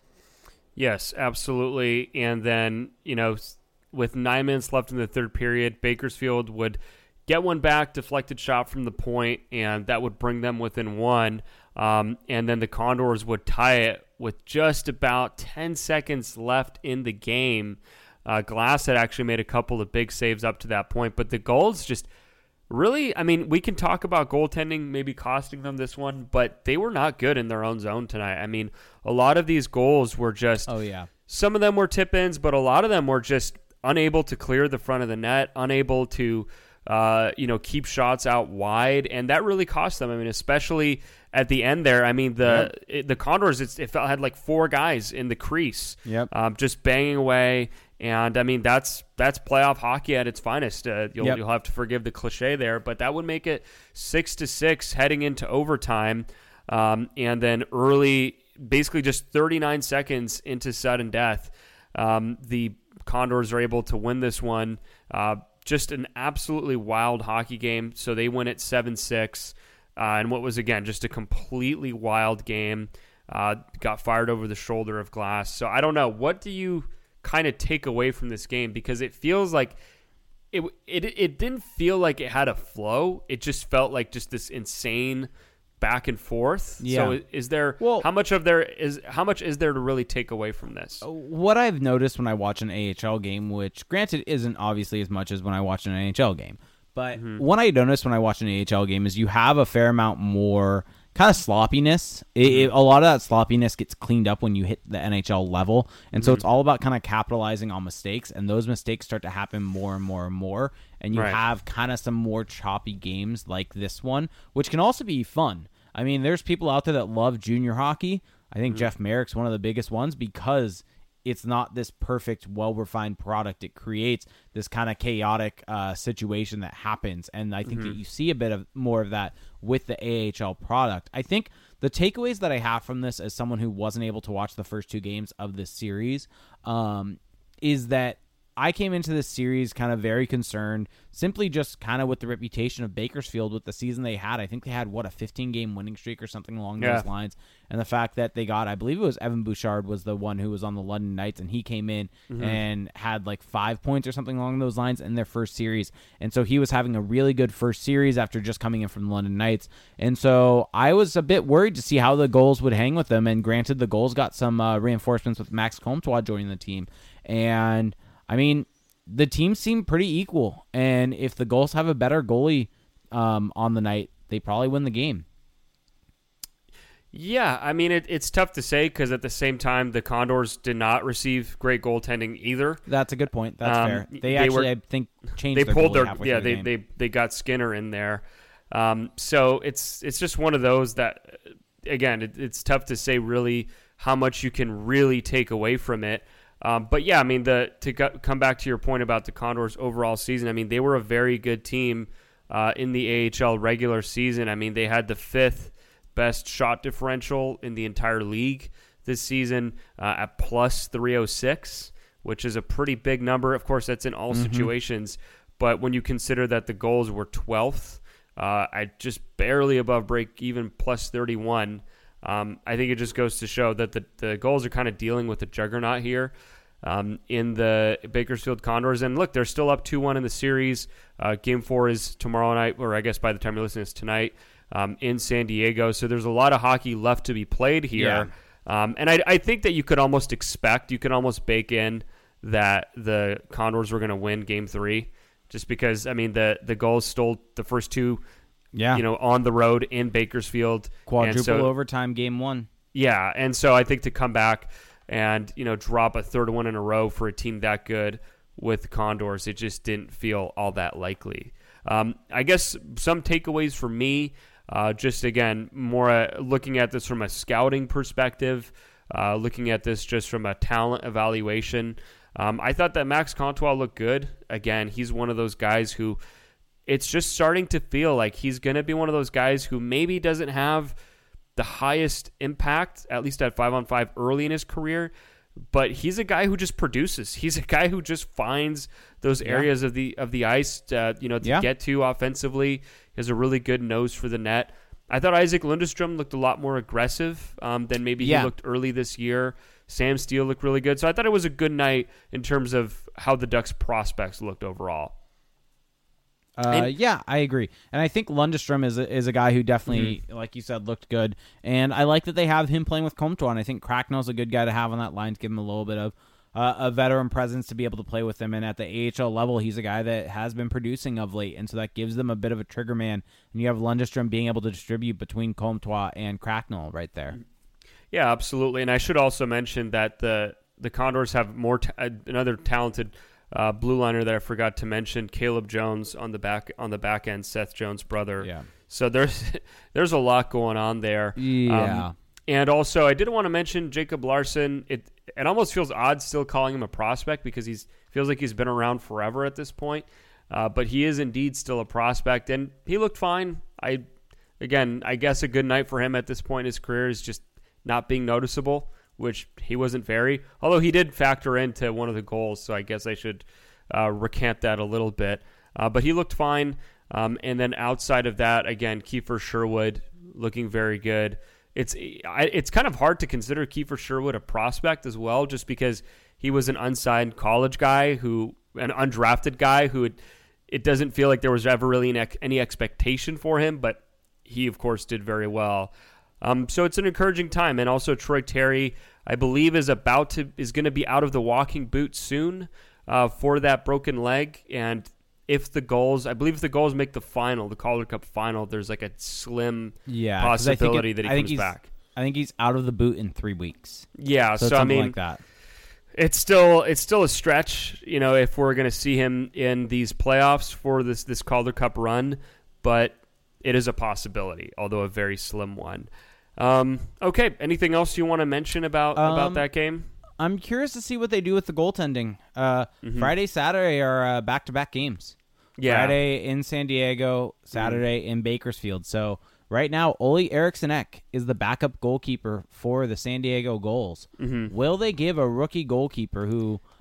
A: Yes, absolutely. And then, you know, with nine minutes left in the third period, Bakersfield would get one back, deflected shot from the point, and that would bring them within one. Um, and then the Condors would tie it with just about ten seconds left in the game. Uh, Glass had actually made a couple of big saves up to that point, but the goals just really, I mean, we can talk about goaltending maybe costing them this one, but they were not good in their own zone tonight. I mean, a lot of these goals were just,
B: Oh, yeah.
A: some of them were tip-ins, but a lot of them were just unable to clear the front of the net, unable to, uh, you know, keep shots out wide, and that really cost them. I mean, especially at the end there. I mean, the it, the Condors, it's, it felt had like four guys in the crease,
B: Yep.
A: um, just banging away. And I mean, that's that's playoff hockey at its finest. Uh, you'll
B: Yep.
A: you'll have to forgive the cliche there, but that would make it six to six heading into overtime, um, and then early, basically just thirty-nine seconds into sudden death, um, the Condors are able to win this one. Uh, just an absolutely wild hockey game. So they win it seven six, uh, and what was again just a completely wild game. Uh, got fired over the shoulder of Glass. So I don't know. What do you kind of take away from this game, because it feels like it, it it didn't feel like it had a flow. It just felt like just this insane back and forth.
B: Yeah.
A: So is there
B: Well-
A: how much of there is how much is there to really take away from this?
B: What I've noticed when I watch an A H L game, which granted isn't obviously as much as when I watch an N H L game, but what I notice when I watch an A H L game is you have a fair amount more kind of sloppiness. It, it, a lot of that sloppiness gets cleaned up when you hit the N H L level, and so it's all about kind of capitalizing on mistakes, and those mistakes start to happen more and more and more, and you
A: Right.
B: have kind of some more choppy games like this one, which can also be fun. I mean, there's people out there that love junior hockey. I think Jeff Merrick's one of the biggest ones because it's not this perfect, well-refined product. It creates this kind of chaotic uh, situation that happens, and I think that you see a bit of more of that with the A H L product. I think the takeaways that I have from this as someone who wasn't able to watch the first two games of this series um, is that I came into this series kind of very concerned, simply just kind of with the reputation of Bakersfield with the season they had. I think they had, what, a fifteen-game winning streak or something along
A: yeah.
B: those lines. And the fact that they got, I believe it was Evan Bouchard was the one who was on the London Knights, and he came in mm-hmm. and had like five points or something along those lines in their first series. And so he was having a really good first series after just coming in from the London Knights. And so I was a bit worried to see how the goals would hang with them. And granted, the goals got some uh, reinforcements with Max Comtois joining the team. And, I mean, the team seemed pretty equal. And if the goals have a better goalie um, on the night, they probably win the game.
A: Yeah, I mean, it, it's tough to say because at the same time, the Condors did not receive great goaltending either.
B: That's a good point. That's um, fair. They, they actually, were, I think, changed
A: they
B: their
A: pulled
B: goalie
A: their
B: halfway
A: yeah.
B: through
A: They,
B: the game.
A: they they got Skinner in there, um, so it's it's just one of those that again, it, it's tough to say really how much you can really take away from it. Um, but yeah, I mean, the to go, come back to your point about the Condors' overall season. I mean, they were a very good team uh, in the A H L regular season. I mean, they had the fifth best shot differential in the entire league this season uh, at plus three oh six, which is a pretty big number. Of course, that's in all mm-hmm. situations, but when you consider that the goals were twelfth, uh, I just barely above break even plus thirty-one. Um, I think it just goes to show that the, the goals are kind of dealing with the juggernaut here um, in the Bakersfield Condors. And look, they're still up two one in the series. Uh, game four is tomorrow night, or I guess by the time you're listening, it's tonight. Um, in San Diego. So there's a lot of hockey left to be played here. Yeah. Um, and I, I think that you could almost expect, you could almost bake in that the Condors were going to win game three just because, I mean, the, the goals stole the first two,
B: yeah.
A: you know, on the road in Bakersfield.
B: Quadruple
A: so,
B: overtime game one.
A: Yeah. And so I think to come back and, you know, drop a third one in a row for a team that good with the Condors, it just didn't feel all that likely. Um, I guess some takeaways for me, Uh, just, again, more uh, looking at this from a scouting perspective, uh, looking at this just from a talent evaluation. Um, I thought that Max Comtois looked good. Again, he's one of those guys who it's just starting to feel like he's going to be one of those guys who maybe doesn't have the highest impact, at least at five on five early in his career, but he's a guy who just produces. He's a guy who just finds those areas yeah. of the of the ice, uh, you know, to
B: yeah.
A: get to offensively. He has a really good nose for the net. I thought Isaac Lundestrom looked a lot more aggressive um, than maybe
B: yeah.
A: he looked early this year. Sam Steele looked really good. So I thought it was a good night in terms of how the Ducks' prospects looked overall.
B: Uh, and, yeah, I agree. And I think Lundestrom is a, is a guy who definitely, mm-hmm. like you said, looked good. And I like that they have him playing with Comtois. And I think Cracknell's a good guy to have on that line to give him a little bit of uh, a veteran presence to be able to play with him. And at the A H L level, he's a guy that has been producing of late. And so that gives them a bit of a trigger man. And you have Lundestrom being able to distribute between Comtois and Cracknell right there.
A: Yeah, absolutely. And I should also mention that the, the Condors have more t- another talented Uh, blue liner that I forgot to mention, Caleb Jones on the back on the back end, Seth Jones' brother.
B: Yeah.
A: So there's there's a lot going on there.
B: Yeah.
A: Um, and also, I did want to mention Jacob Larson. It it almost feels odd still calling him a prospect because he's feels like he's been around forever at this point. Uh, but he is indeed still a prospect, and he looked fine. I again, I guess a good night for him at this point in his career is just not being noticeable, which he wasn't very, although he did factor into one of the goals, so I guess I should uh, recant that a little bit. Uh, but he looked fine. Um, and then outside of that, again, Kiefer Sherwood looking very good. It's it's kind of hard to consider Kiefer Sherwood a prospect as well, just because he was an unsigned college guy, who an undrafted guy who it, it doesn't feel like there was ever really an, any expectation for him, but he, of course, did very well. Um, so it's an encouraging time. And also Troy Terry, I believe, is about to is going to be out of the walking boot soon uh, for that broken leg. And if the goals, I believe if the goals make the final, the Calder Cup final, there's like a slim
B: yeah,
A: possibility
B: it,
A: that he
B: I think
A: comes
B: he's,
A: back.
B: I think he's out of the boot in three weeks.
A: Yeah,
B: so,
A: so I mean,
B: like that.
A: It's still it's still a stretch, you know, if we're going to see him in these playoffs for this this Calder Cup run, but it is a possibility, although a very slim one. Um, okay, anything else you want to mention about,
B: um,
A: about that game?
B: I'm curious to see what they do with the goaltending. Uh, mm-hmm. Friday, Saturday are uh, back-to-back games.
A: Yeah.
B: Friday in San Diego, Saturday mm-hmm. in Bakersfield. So right now, Ole Eriksson-Ek is the backup goalkeeper for the San Diego Gulls.
A: Mm-hmm.
B: Will they give a rookie goalkeeper who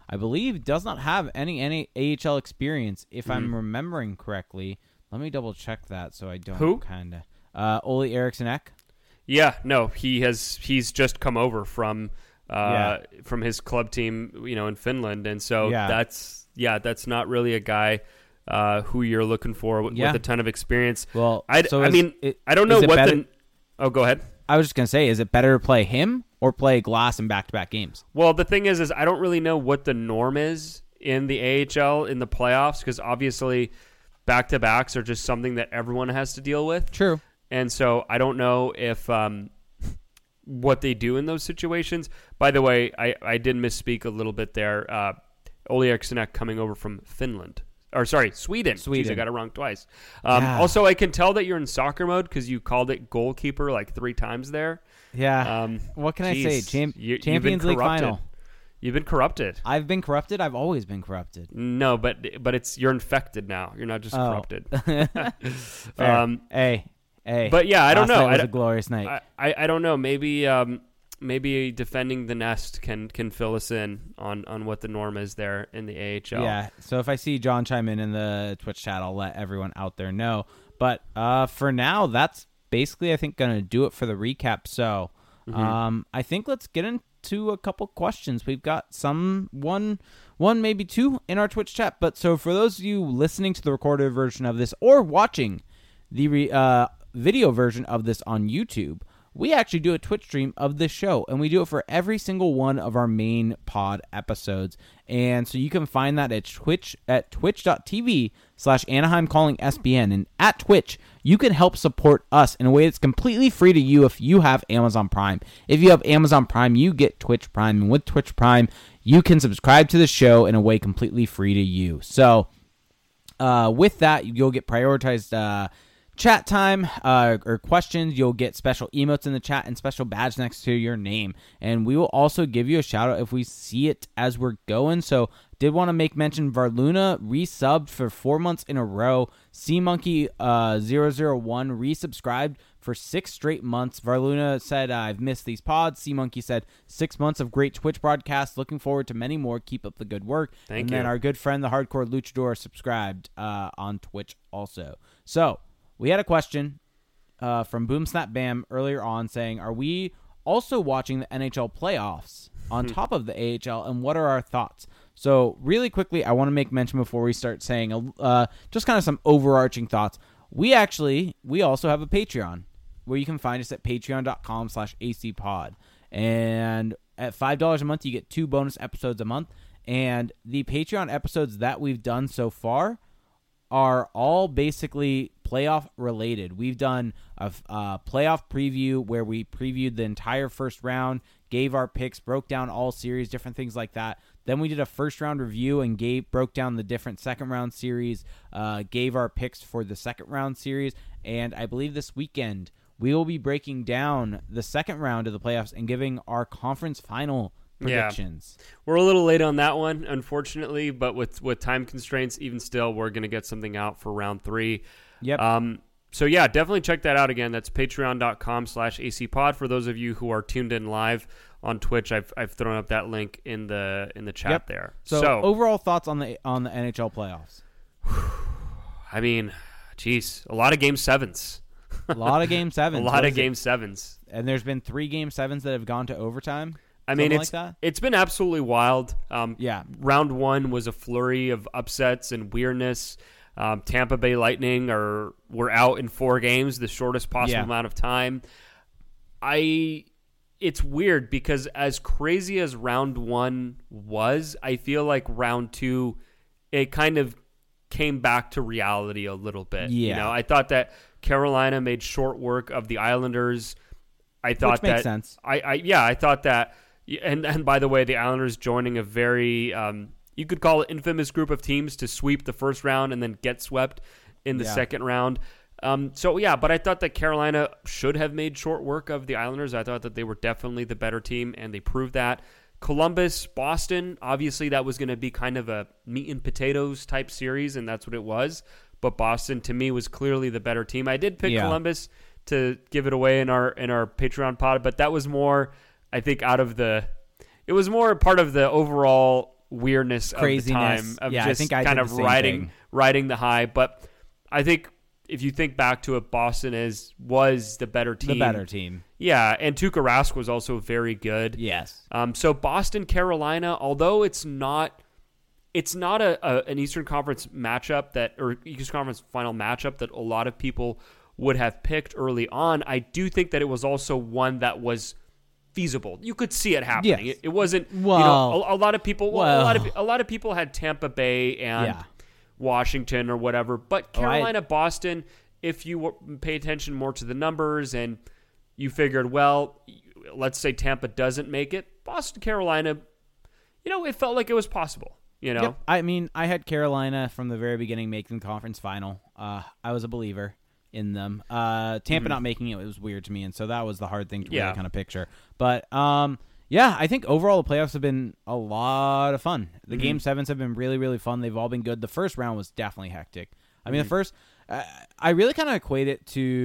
B: I believe does not have any, any A H L experience, if
A: Mm-hmm.
B: I'm remembering correctly. Let me double check that so I don't
A: Who?
B: kind of. Uh, Ole Eriksson Ek.
A: Yeah, no, he has. He's just come over from uh,
B: Yeah.
A: from his club team, you know, in Finland, and so
B: Yeah.
A: that's yeah, that's not really a guy uh, who you're looking for with,
B: Yeah.
A: with a ton of experience.
B: Well,
A: I,
B: so
A: I
B: is
A: mean,
B: it-
A: I don't know
B: is it
A: what
B: better-
A: the. Oh, go ahead.
B: I was just gonna say, is it better to play him or play Glass in back-to-back games?
A: Well, the thing is, is I don't really know what the norm is in the A H L in the playoffs because obviously back-to-backs are just something that everyone has to deal with.
B: True.
A: And so I don't know if um, what they do in those situations. By the way, I, I did misspeak a little bit there. Uh, Ole Eriksson coming over from Finland. Or sorry, Sweden.
B: Sweden.
A: Jeez, I got it wrong twice. Um,
B: Yeah.
A: Also, I can tell that you're in soccer mode because you called it goalkeeper like three times there.
B: Yeah.
A: Um,
B: what can I
A: geez,
B: say? Cham-
A: you- you've been
B: Champions League
A: corrupted.
B: final.
A: You've been corrupted.
B: I've been corrupted. I've always been corrupted.
A: No, but but it's you're infected now. You're not just
B: Oh.
A: corrupted.
B: Fair.
A: Um,
B: hey, hey.
A: but yeah, I don't
B: Last
A: know.
B: night was
A: I,
B: a glorious night.
A: I, I, I don't know. Maybe um, maybe defending the nest can can fill us in on, on what the norm is there in the A H L.
B: Yeah. So if I see John chime in in the Twitch chat, I'll let everyone out there know. But uh, for now, that's basically, I think, going to do it for the recap. So
A: Mm-hmm.
B: um, I think let's get into a couple questions. We've got some, one, one, maybe two in our Twitch chat. But so for those of you listening to the recorded version of this or watching the re, uh, video version of this on YouTube, we actually do a Twitch stream of this show, and we do it for every single one of our main pod episodes. And so you can find that at Twitch at twitch.tv slash Anaheim Calling S B N. And at Twitch, you can help support us in a way that's completely free to you if you have Amazon Prime. If you have Amazon Prime, you get Twitch Prime. And with Twitch Prime, you can subscribe to the show in a way completely free to you. So uh, with that, you'll get prioritized uh, chat time uh, or questions. You'll get special emotes in the chat and special badge next to your name. And we will also give you a shout out if we see it as we're going. So did want to make mention Varluna resubbed for four months in a row. Sea Monkey uh, zero zero one resubscribed for six straight months. Varluna said, I've missed these pods. Sea Monkey said, six months of great Twitch broadcasts. Looking forward to many more. Keep up the good work.
A: Thank
B: and
A: you.
B: then our good friend, the Hardcore Luchador, subscribed uh, on Twitch also. So we had a question uh, from Boom Snap Bam earlier on saying, are we also watching the N H L playoffs on top of the A H L, and what are our thoughts? So really quickly, I want to make mention before we start saying uh, just kind of some overarching thoughts. We actually, we also have a Patreon where you can find us at patreon.com slash acpod. And at five dollars a month, you get two bonus episodes a month. And the Patreon episodes that we've done so far are all basically playoff related. We've done a uh, playoff preview where we previewed the entire first round, gave our picks, broke down all series, different things like that. Then we did a first round review and gave broke down the different second round series, uh, gave our picks for the second round series. And I believe this weekend we will be breaking down the second round of the playoffs and giving our conference final predictions.
A: Yeah. We're a little late on that one, unfortunately, but with, with time constraints, even still, we're going to get something out for round three.
B: Yep.
A: Um, so, yeah, definitely check that out again. That's patreon.com slash acpod. For those of you who are tuned in live on Twitch, I've I've thrown up that link in the in the chat
B: Yep.
A: there.
B: So,
A: So,
B: overall thoughts on the on the N H L playoffs?
A: I mean, geez, a lot of game sevens.
B: A lot of game
A: A
B: sevens.
A: lot
B: What
A: of
B: is it?
A: game sevens.
B: And there's been three game sevens that have gone to overtime.
A: I mean,
B: Something
A: it's
B: like that?
A: it's been absolutely wild. Um,
B: Yeah.
A: Round one was a flurry of upsets and weirdness. Um, Tampa Bay Lightning are were out in four games, the shortest possible
B: Yeah.
A: amount of time. I, it's weird because as crazy as round one was, I feel like round two, it kind of came back to reality a little bit. You
B: Yeah.
A: know, I thought that Carolina made short work of the Islanders. I thought
B: Which
A: that
B: makes sense.
A: I, I yeah, I thought that. And and by the way, the Islanders joining a very um, you could call it infamous group of teams to sweep the first round and then get swept in the
B: Yeah.
A: second round. Um, so yeah, but I thought that Carolina should have made short work of the Islanders. I thought that they were definitely the better team, and they proved that. Columbus, Boston, obviously that was going to be kind of a meat and potatoes type series, and that's what it was. But Boston, to me, was clearly the better team. I did pick
B: Yeah.
A: Columbus to give it away in our in our Patreon pod, but that was more, I think, out of the. It was more part of the overall weirdness
B: Craziness.
A: of the time of
B: yeah,
A: just
B: I think I
A: kind
B: did
A: of
B: the same
A: riding
B: thing.
A: riding the high. But I think if you think back to it, Boston is was the better team.
B: The better team.
A: Yeah, and Tuukka Rask was also very good.
B: Yes.
A: Um, so Boston, Carolina, although it's not, it's not a, a an Eastern Conference matchup that or Eastern Conference final matchup that a lot of people would have picked early on. I do think that it was also one that was feasible. You could see it happening.
B: Yes.
A: It, it wasn't.
B: Well,
A: you know, a, a lot of people. Well,
B: well.
A: a lot of a lot of people had Tampa Bay and
B: Yeah.
A: Washington or whatever. But
B: Oh, I-
A: Carolina, Boston. If you w- pay attention more to the numbers and you figured, well, let's say Tampa doesn't make it, Boston, Carolina, you know, it felt like it was possible. You know,
B: Yep. I mean, I had Carolina from the very beginning making the conference final. Uh, I was a believer in them. Uh, Tampa
A: Mhm.
B: not making it was weird to me, and so that was the hard thing to
A: Yeah.
B: really kind of picture. But um, yeah, I think overall the playoffs have been a lot of fun. The
A: Mhm.
B: game sevens have been really, really fun. They've all been good. The first round was definitely hectic. I mean,
A: Mhm.
B: the first, uh, I really kind of equate it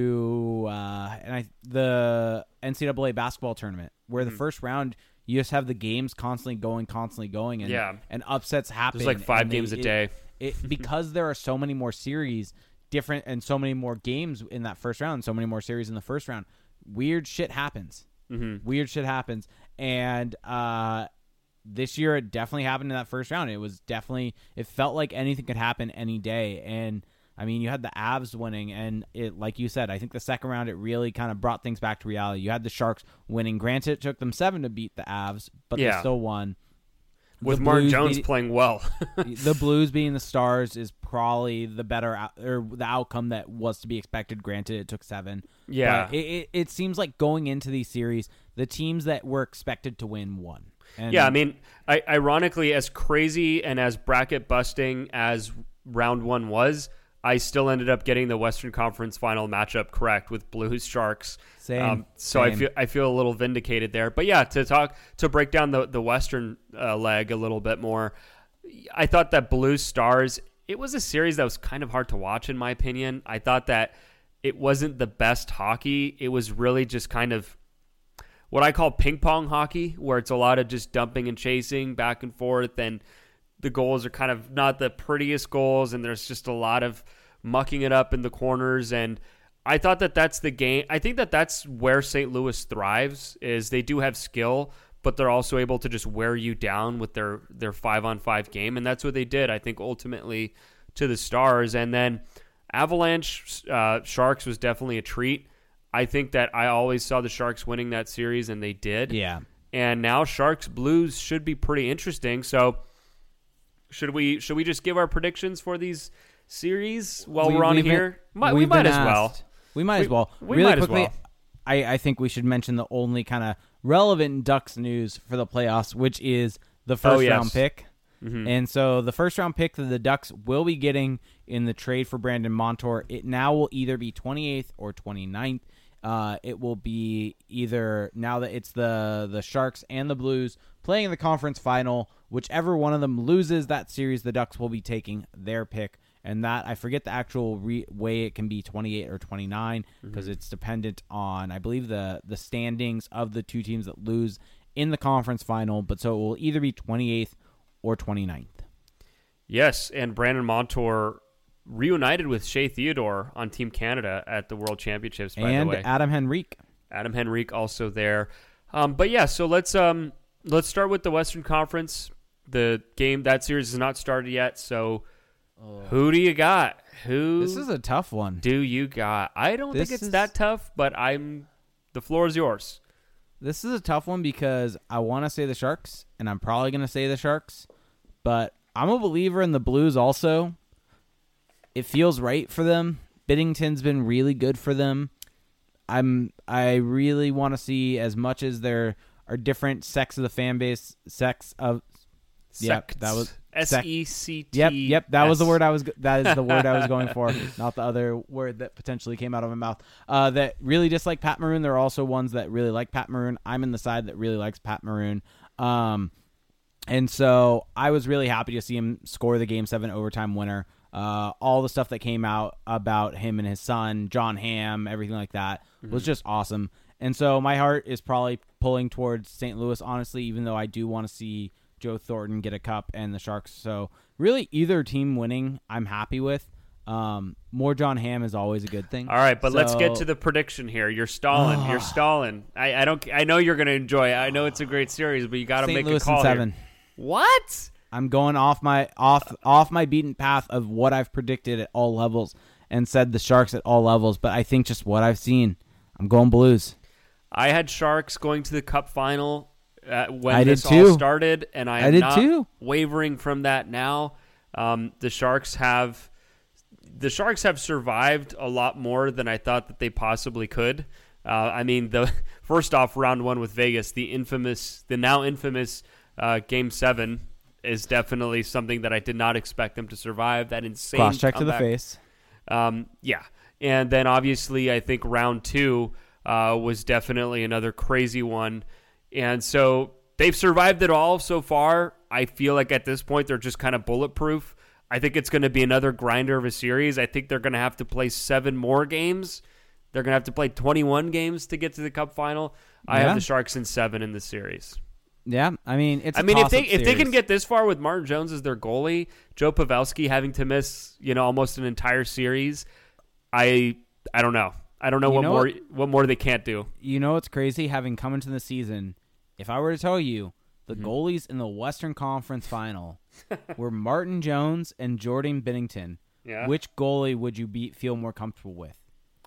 B: to uh, and I the N C double A basketball tournament where the
A: Mhm.
B: first round you just have the games constantly going, constantly going, and
A: Yeah.
B: and upsets happen.
A: there's like five
B: and they-
A: games a
B: it-
A: day.
B: it, because there are so many more series different and so many more games in that first round, so many more series in the first round, weird shit happens.
A: hmm
B: Weird shit happens. And uh, this year it definitely happened in that first round. It was definitely, it felt like anything could happen any day. And I mean, you had the Avs winning, and it, like you said, I think the second round it really kind of brought things back to reality. You had the Sharks winning. Granted, it took them seven to beat the Avs, but
A: Yeah.
B: they still won.
A: With
B: The
A: Martin
B: Blues
A: Jones
B: beat-
A: playing well.
B: the Blues being the Stars is probably the better out, or the outcome that was to be expected. Granted, it took seven.
A: Yeah.
B: But it, it, it seems like going into these series, the teams that were expected to win won. And
A: Yeah, I mean, I, ironically, as crazy and as bracket busting as round one was, I still ended up getting the Western Conference final matchup correct with Blues Sharks.
B: Same,
A: so I
B: same.
A: feel I feel a little vindicated there. But yeah, to talk to break down the the Western uh, leg a little bit more, I thought that Blues Stars, it was a series that was kind of hard to watch in my opinion. I thought that it wasn't the best hockey. It was really just kind of what I call ping pong hockey, where it's a lot of just dumping and chasing back and forth, and the goals are kind of not the prettiest goals, and there's just a lot of mucking it up in the corners. And I thought that that's the game. I think that that's where Saint Louis thrives, is they do have skill, but they're also able to just wear you down with their, their five-on-five game, and that's what they did, I think, ultimately to the Stars. And then Avalanche uh, Sharks was definitely a treat. I think that I always saw the Sharks winning that series, and they did.
B: Yeah.
A: And now Sharks Blues should be pretty interesting. So should we should we just give our predictions for these series while
B: We-
A: we, are on
B: we've been-
A: here? Might, we
B: we've
A: might
B: been
A: as well.
B: asked. We might
A: We-
B: as well.
A: we
B: really
A: might as
B: quickly,
A: well.
B: I, I think we should mention the only kind of relevant Ducks news for the playoffs, which is the first
A: Oh, yes.
B: round pick.
A: Mhm.
B: And so the first round pick that the Ducks will be getting in the trade for Brandon Montour, it now will either be twenty-eighth or twenty-ninth. Uh, it will be either, now that it's the, the Sharks and the Blues playing in the conference final, whichever one of them loses that series, the Ducks will be taking their pick. And that, I forget the actual re- way it can be twenty-eight or twenty-nine, because it's dependent on, I believe, the, the standings of the two teams that lose in the conference final. But so it will either be twenty-eighth or twenty-ninth.
A: Yes, and Brandon Montour reunited with Shea Theodore on Team Canada at the World Championships, by
B: And
A: the way.
B: Adam Henrique.
A: Adam Henrique also there. Um, but yeah, so let's um, let's start with the Western Conference. The game, that series has not started yet, so who do you got? Who
B: This is a tough one.
A: do you got? I don't
B: This
A: think it's
B: is-
A: that tough, but I'm the floor is yours.
B: This is a tough one because I want to say the Sharks, and I'm probably going to say the Sharks, but I'm a believer in the Blues also. It feels right for them. Biddington's been really good for them. I'm I really want to see, as much as there are different sects of the fan base, sects of Yep,
A: Sects.
B: that was-
A: S E C T.
B: Yep, yep, that was the word I was. That is the word I was going for, not the other word that potentially came out of my mouth. Uh, that really dislike Pat Maroon. There are also ones that really like Pat Maroon. I'm in the side that really likes Pat Maroon, um, and so I was really happy to see him score the Game Seven overtime winner. Uh, all the stuff that came out about him and his son, John Hamm, everything like that was just awesome. And so my heart is probably pulling towards Saint Louis, honestly, even though I do want to see Joe Thornton get a cup and the Sharks. So really, either team winning, I'm happy with. Um, more John Hamm is always a good thing.
A: All right, but
B: so,
A: let's get to the prediction here. You're stalling.
B: Oh.
A: You're stalling. I, I don't. I know you're going to enjoy it. I know it's a great series, but you got to make
B: Louis
A: a call
B: in seven.
A: here. What?
B: I'm going off my off off my beaten path of what I've predicted at all levels and said the Sharks at all levels. But I think just what I've seen, I'm going Blues.
A: I had Sharks going to the Cup final uh, when
B: I
A: this
B: did too.
A: all started, and I am
B: I did
A: not
B: too.
A: wavering from that now. Um, the Sharks have. The Sharks have survived a lot more than I thought that they possibly could. Uh, I mean, the first off, round one with Vegas, the infamous, the now infamous uh, Game Seven is definitely something that I did not expect them to survive. That insane
B: Cross check to the
A: comeback.
B: face.
A: Um, yeah, and then obviously I think round two uh, was definitely another crazy one, and so they've survived it all so far. I feel like at this point they're just kind of bulletproof. I think it's going to be another grinder of a series. I think they're going to have to play seven more games. They're going to have to play twenty-one games to get to the Cup final. I
B: Yeah.
A: have the Sharks in seven in the series.
B: Yeah, I mean it's.
A: I
B: a
A: mean, if they
B: toss-up
A: if they can
B: series.
A: get this far with Martin Jones as their goalie, Joe Pavelski having to miss, you know, almost an entire series, I I don't know. I don't know
B: You
A: what
B: know
A: more
B: what?
A: what more they can't do.
B: You know what's crazy? Having come into the season, if I were to tell you the
A: Mm-hmm.
B: goalies in the Western Conference Final were Martin Jones and Jordan Binnington,
A: Yeah.
B: which goalie would you be feel more comfortable with?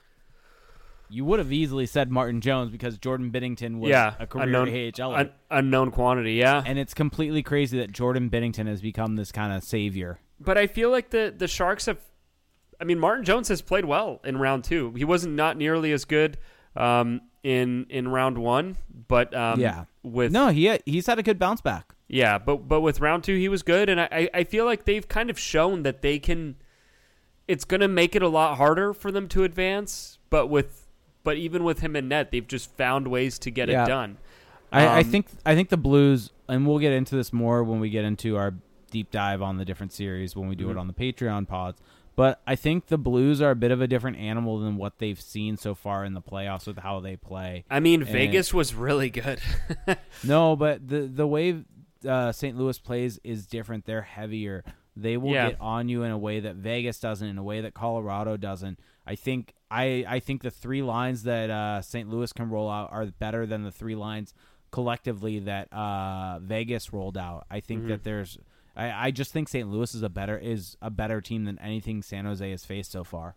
B: You would have easily said Martin Jones because Jordan Binnington was
A: yeah,
B: a career
A: unknown,
B: A H L,
A: un, unknown quantity. Yeah,
B: and it's completely crazy that Jordan Binnington has become this kind of savior.
A: but I feel like the the Sharks have. I mean, Martin Jones has played well in round two. He wasn't not nearly as good um, in in round one, but um,
B: Yeah.
A: with
B: No, he he's had a good bounce back.
A: Yeah, but but with round two he was good, and I, I feel like they've kind of shown that they can. It's going to make it a lot harder for them to advance, but with but even with him in net, they've just found ways to get
B: Yeah.
A: it done.
B: I, I
A: Um,
B: think I think the Blues, and we'll get into this more when we get into our deep dive on the different series when we do
A: Mhm.
B: it on the Patreon pods. But I think the Blues are a bit of a different animal than what they've seen so far in the playoffs with how they play.
A: I mean,
B: And-
A: Vegas was really good.
B: No, but the the way uh, Saint Louis plays is different. They're heavier. They will
A: Yeah.
B: get on you in a way that Vegas doesn't, in a way that Colorado doesn't. I think I, I think the three lines that uh, Saint Louis can roll out are better than the three lines collectively that uh, Vegas rolled out. I think
A: Mhm.
B: that there's I, I just think Saint Louis is a better is a better team than anything San Jose has faced so far.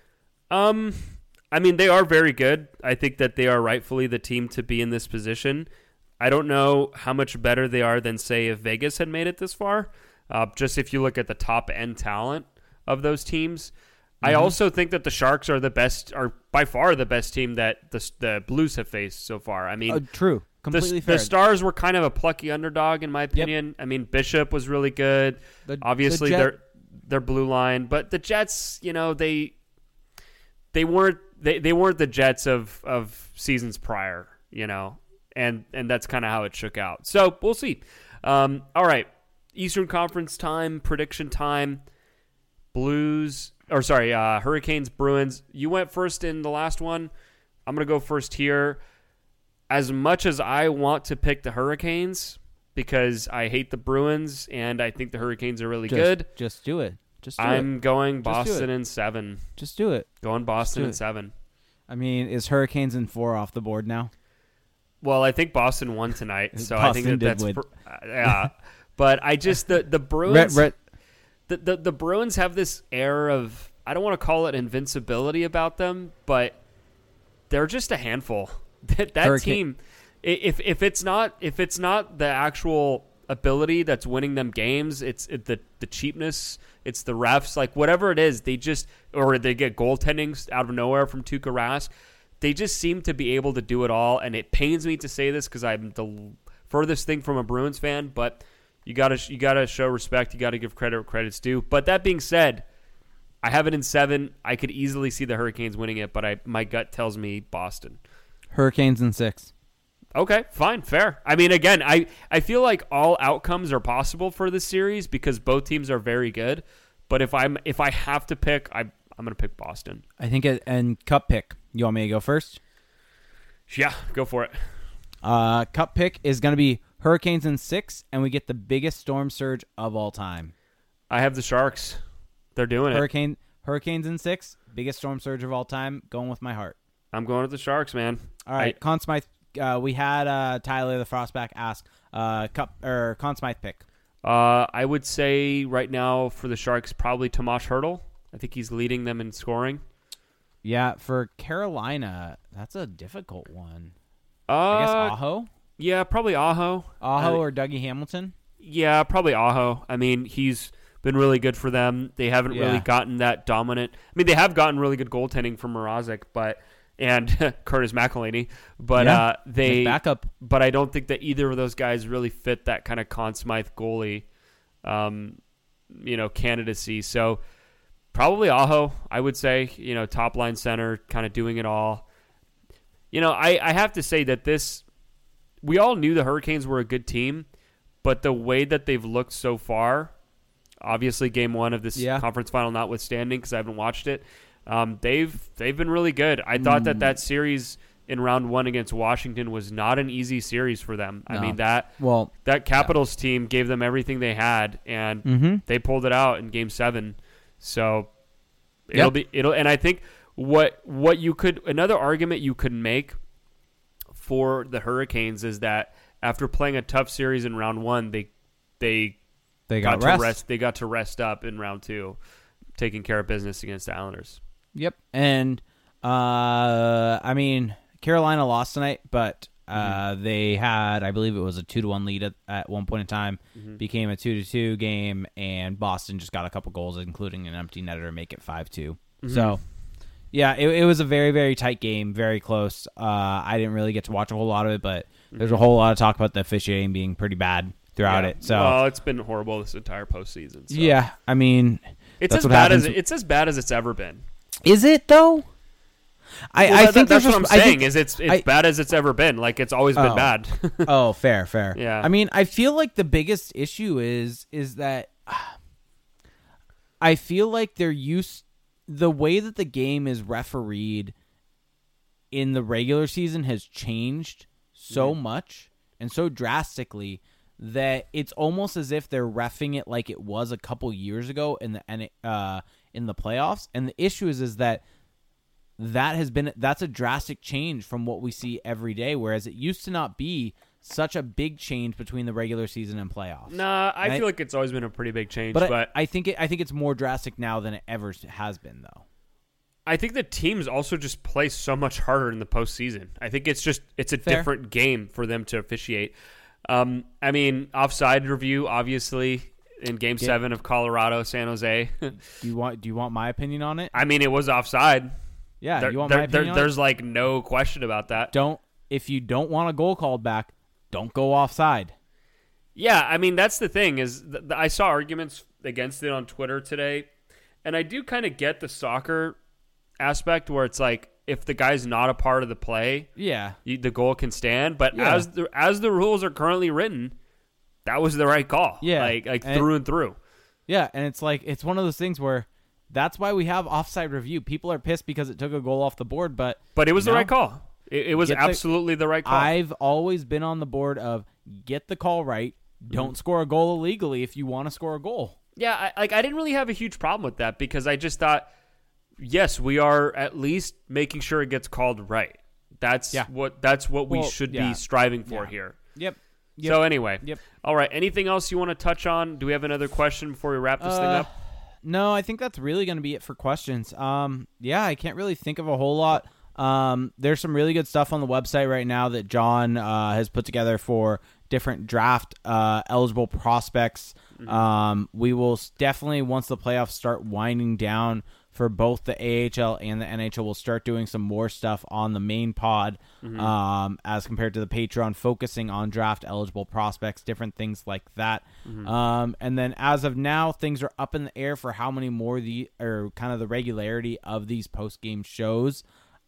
A: Um, I mean, they are very good. I think that they are rightfully the team to be in this position. I don't know how much better they are than, say, if Vegas had made it this far. Uh, just if you look at the top end talent of those teams, I
B: Mm-hmm.
A: also think that the Sharks are the best, are by far the best team that the the Blues have faced so far. I mean,
B: Uh, true,
A: the,
B: completely
A: the
B: fair.
A: Stars were kind of a plucky underdog in my opinion. I mean, Bishop was really good.
B: The-
A: Obviously,
B: the Jet-
A: their their blue line, but the Jets, you know, they they weren't they, they weren't the Jets of, of seasons prior, you know, and and that's kind of how it shook out. So we'll see. Um, all right, Eastern Conference time, prediction time. Blues, or sorry, uh, Hurricanes, Bruins. You went first in the last one. I'm gonna go first here. As much as I want to pick the Hurricanes because I hate the Bruins and I think the Hurricanes are really
B: just,
A: good,
B: Just do it. Just do
A: I'm
B: it.
A: going
B: Just do
A: Boston
B: it.
A: in seven.
B: Just do it.
A: Going Boston
B: do
A: in
B: it.
A: seven.
B: I mean, is Hurricanes in four off the board now?
A: Well, I think Boston won tonight, so I think
B: Boston
A: that
B: did
A: that's
B: win.
A: pr- uh, yeah. But I just the the Bruins
B: Ret-
A: the, the the Bruins have this air of, I don't want to call it invincibility about them, but they're just a handful. That that
B: Hurricane-
A: team, i- if if it's not if it's not the actual ability that's winning them games, it's it, the the cheapness, it's the refs, like whatever it is, they just, or they get goaltending out of nowhere from Tuukka Rask. They just seem to be able to do it all, and it pains me to say this because I'm the furthest thing from a Bruins fan, but you gotta you gotta show respect. You gotta give credit where credit's due. But that being said, I have it in seven. I could easily see the Hurricanes winning it, but I my gut tells me Boston.
B: Hurricanes in six.
A: Okay, fine, fair. I mean, again, I, I feel like all outcomes are possible for this series because both teams are very good. But if I'm if I have to pick, I I'm gonna pick Boston.
B: I think it, and cup pick. You want me to go first?
A: Yeah, go for it.
B: Uh, cup pick is going to be Hurricanes in six, and we get the biggest storm surge of all time.
A: I have the Sharks. They're doing
B: Hurricane,
A: it.
B: Hurricanes in six, biggest storm surge of all time. Going with my heart.
A: I'm going with the Sharks, man.
B: All right,
A: I,
B: Conn Smythe. Uh, we had uh, Tyler the Frostback ask uh, Cup or Conn Smythe pick.
A: uh, I would say right now for the Sharks, probably Tomas Hertl. I think he's leading them in scoring.
B: Yeah, for Carolina, that's a difficult one.
A: Uh,
B: I guess Aho?
A: Yeah, probably Aho.
B: Aho
A: Uh,
B: or Dougie Hamilton?
A: Yeah, probably Aho. I mean, he's been really good for them. They haven't
B: Yeah.
A: really gotten that dominant. I mean, they have gotten really good goaltending from Mrazek, but and Curtis McElhinney, but
B: Yeah.
A: uh, they
B: His backup.
A: But I don't think that either of those guys really fit that kind of Conn Smythe goalie, um, you know, candidacy. So probably Aho, I would say. You know, top line center, kind of doing it all. You know, I, I have to say that this, we all knew the Hurricanes were a good team, but the way that they've looked so far, obviously game one of this
B: Yeah.
A: conference final notwithstanding, because I haven't watched it, um, they've they've been really good. I thought that that series in round one against Washington was not an easy series for them. I
B: No.
A: mean, that
B: Well,
A: that Capitals team gave them everything they had, and
B: mm-hmm.
A: they pulled it out in game seven. So it'll
B: Yep.
A: be it'll and I think what what you could another argument you could make for the Hurricanes is that after playing a tough series in round one, they they
B: they got,
A: got,
B: rest.
A: to rest they got to rest up in round two, taking care of business against the Islanders.
B: Yep. And, uh, I mean, Carolina lost tonight, but uh,
A: Mm-hmm.
B: they had, I believe it was a two to one lead at, at one point in time,
A: Mm-hmm.
B: became a two to two game, and Boston just got a couple goals, including an empty netter to make it five two.
A: Mm-hmm.
B: So, yeah, it, it was a very, very tight game, very close. Uh, I didn't really get to watch a whole lot of it, but there's a whole lot of talk about the officiating being pretty bad throughout
A: Yeah.
B: it. So,
A: well, it's been horrible this entire postseason. So.
B: yeah, I mean,
A: it's
B: that's
A: as
B: what
A: bad
B: happens.
A: as it's as bad as it's ever been.
B: Is it though? I,
A: Well,
B: I
A: that-
B: think
A: that's
B: there's
A: what I'm
B: just- I
A: saying.
B: think-
A: is it's it's
B: I-
A: bad as it's ever been. Like it's always been
B: Oh.
A: bad.
B: Oh, fair, fair.
A: Yeah.
B: I mean, I feel like the biggest issue is is that I feel like they're used the way that the game is refereed in the regular season has changed so
A: Mm-hmm.
B: much and so drastically that it's almost as if they're reffing it like it was a couple years ago in the and uh in the playoffs. And the issue is is that that has been that's a drastic change from what we see every day, whereas it used to not be such a big change between the regular season and playoffs.
A: Nah, I
B: And
A: feel
B: I-
A: like it's always been a pretty big change,
B: but,
A: but,
B: I, I think it, I think it's more drastic now than it ever has been, though.
A: I think the teams also just play so much harder in the postseason. I think it's just it's a
B: Fair.
A: different game for them to officiate. Um, I mean, offside review obviously in Game
B: Yeah.
A: Seven of Colorado San Jose.
B: Do you want Do you want my opinion on it?
A: I mean, it was offside.
B: Yeah,
A: There-
B: you want
A: there-
B: my opinion
A: there-
B: on it?
A: There's like no question about that.
B: Don't if you don't want a goal called back, don't go offside.
A: Yeah, I mean that's the thing is th- th- I saw arguments against it on Twitter today, and I do kind of get the soccer aspect where it's like if the guy's not a part of the play,
B: Yeah,
A: you, the goal can stand. But
B: Yeah.
A: as the as the rules are currently written, that was the right call.
B: Yeah,
A: like like
B: and-
A: through and through.
B: yeah, and it's like it's one of those things where that's why we have offside review. People are pissed because it took a goal off the board, but
A: But it was
B: No.
A: the right call. It, it was
B: Get the-
A: absolutely the right call.
B: I've always been on the board of get the call right. Don't score a goal illegally if you want to score a goal.
A: Yeah, I, like I didn't really have a huge problem with that because I just thought, yes, we are at least making sure it gets called right. That's
B: Yeah.
A: what that's what we
B: Well,
A: should
B: yeah.
A: be striving for
B: Yeah.
A: here.
B: Yep.
A: So anyway,
B: Yep.
A: all right. Anything else you want to touch on? Do we have another question before we wrap this thing
B: Uh,
A: up?
B: No, I think that's really going to be it for questions. Um, yeah, I can't really think of a whole lot. Um, there's some really good stuff on the website right now that John uh, has put together for different draft uh, eligible prospects. Um, we will s- definitely, once the playoffs start winding down for both the A H L and the N H L, we'll start doing some more stuff on the main pod um, as compared to the Patreon, focusing on draft eligible prospects, different things like that. Um, and then as of now, things are up in the air for how many more the or kind of the regularity of these post game shows.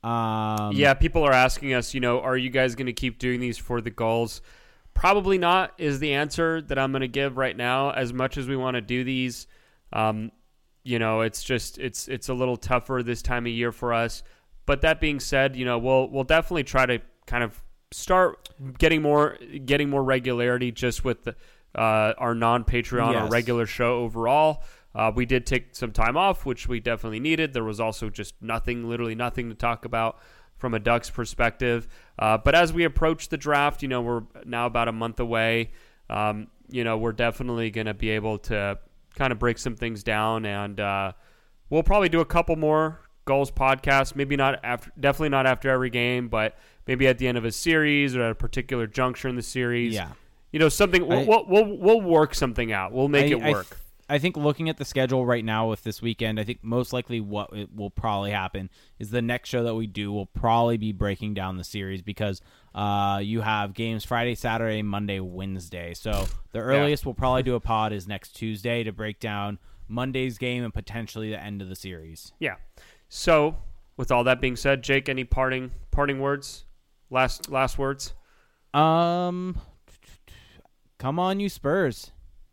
B: Um,
A: Yeah, people are asking us, you know, are you guys going to keep doing these for the goals? Probably not is the answer that I'm going to give right now. As much as we want to do these, um, you know, it's just it's it's a little tougher this time of year for us. But that being said, you know, we'll we'll definitely try to kind of start getting more getting more regularity just with the, uh, our non-Patreon
B: Yes.
A: or regular show overall. Uh, we did take some time off, which we definitely needed. There was also just nothing, literally nothing to talk about from a Ducks perspective. Uh, but as we approach the draft, you know, we're now about a month away. Um, you know, we're definitely going to be able to kind of break some things down, and uh, we'll probably do a couple more goals podcasts. Maybe not after, definitely not after every game, but maybe at the end of a series or at a particular juncture in the series.
B: Yeah.
A: You know, something we'll
B: I,
A: we'll, we'll we'll work something out. We'll make
B: I,
A: it work.
B: I, th- I think looking at the schedule right now with this weekend, I think most likely what it will probably happen is the next show that we do will probably be breaking down the series because uh, you have games Friday, Saturday, Monday, Wednesday. So the earliest
A: Yeah.
B: we'll probably do a pod is next Tuesday to break down Monday's game and potentially the end of the series.
A: Yeah. So, with all that being said, Jake, any parting parting words? Last last words?
B: Um, come on, you Spurs.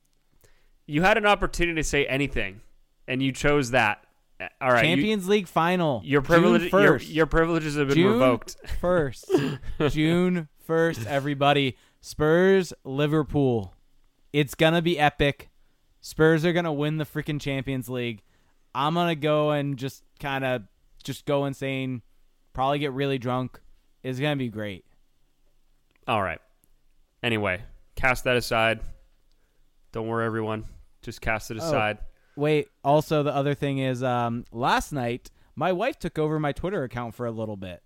A: You had an opportunity to say anything, and you chose that. All right,
B: Champions
A: you,
B: League final.
A: Your privilege,
B: June
A: your,
B: first.
A: your privileges have been
B: June
A: revoked.
B: first. June first, everybody. Spurs, Liverpool. It's going to be epic. Spurs are going to win the freaking Champions League. I'm going to go and just kind of just go insane. Probably get really drunk. It's going to be great.
A: All right. Anyway, cast that aside. Don't worry, everyone. Just cast it aside.
B: Oh, wait, also the other thing is um, last night, my wife took over my Twitter account for a little bit.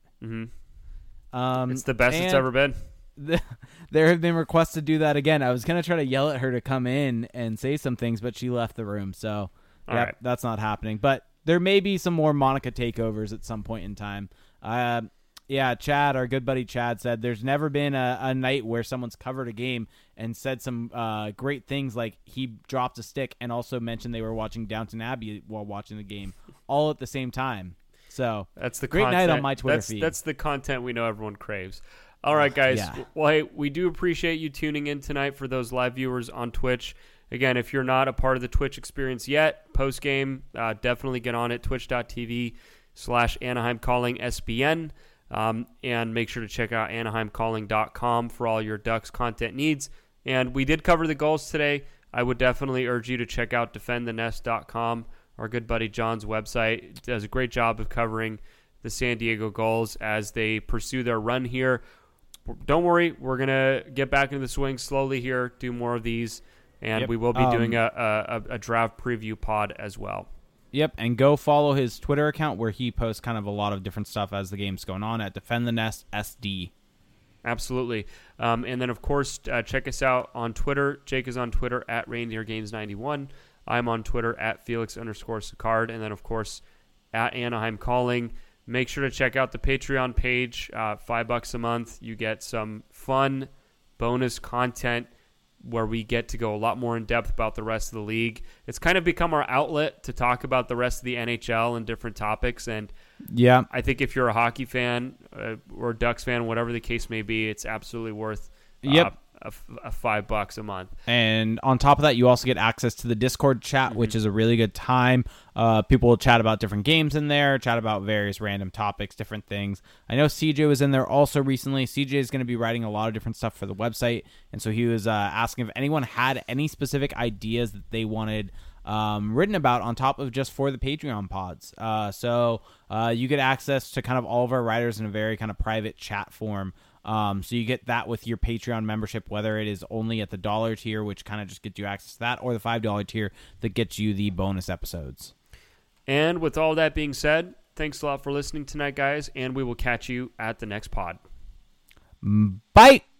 A: Mm-hmm.
B: Um,
A: It's the best it's
B: and
A: ever been.
B: the- there have been requests to do that again. I was going to try to yell at her to come in and say some things, but she left the room. So
A: All
B: yep,
A: right.
B: that's not happening. But there may be some more Monica takeovers at some point in time. Uh, yeah, Chad, our good buddy Chad, said there's never been a, a night where someone's covered a game and said some uh, great things like he dropped a stick and also mentioned they were watching Downton Abbey while watching the game all at the same time. So
A: That's the
B: great
A: content.
B: night on my Twitter
A: that's,
B: feed.
A: That's the content we know everyone craves. All right, guys.
B: Yeah.
A: Well, hey, we do appreciate you tuning in tonight for those live viewers on Twitch. Again, if you're not a part of the Twitch experience yet, post game, uh, definitely get on it. Twitch.tv slash Anaheim Calling S B N. Um, and make sure to check out anaheim calling dot com for all your Ducks content needs. And we did cover the goals today. I would definitely urge you to check out defend the nest dot com. Our good buddy John's website does a great job of covering the San Diego Gulls as they pursue their run here. Don't worry, we're going to get back into the swing slowly here, do more of these, and
B: Yep.
A: we will be
B: Um,
A: doing a, a, a draft preview pod as well.
B: Yep, and go follow his Twitter account where he posts kind of a lot of different stuff as the game's going on at Defend the Nest S D.
A: Absolutely. Um, and then, of course, uh, check us out on Twitter. Jake is on Twitter at Reindeer Games ninety-one. I'm on Twitter at Felix underscore Sicard. And then, of course, at Anaheim Calling. Make sure to check out the Patreon page. Uh, five bucks a month. You get some fun bonus content where we get to go a lot more in depth about the rest of the league. It's kind of become our outlet to talk about the rest of the N H L and different topics. And
B: Yeah.
A: I think if you're a hockey fan uh, or a Ducks fan, whatever the case may be, it's absolutely worth uh,
B: Yep.
A: a, a five bucks a month.
B: And on top of that, you also get access to the Discord chat,
A: Mm-hmm.
B: which is a really good time. Uh, people will chat about different games in there, chat about various random topics, different things. I know C J was in there also recently. C J is going to be writing a lot of different stuff for the website. And so he was uh, asking if anyone had any specific ideas that they wanted um, written about on top of just for the Patreon pods. Uh, so uh, you get access to kind of all of our writers in a very kind of private chat form. Um, so you get that with your Patreon membership, whether it is only at the dollar tier, which kind of just gets you access to that, or the five dollar tier that gets you the bonus episodes.
A: And with all that being said, thanks a lot for listening tonight, guys, and we will catch you at the next pod.
B: Bye!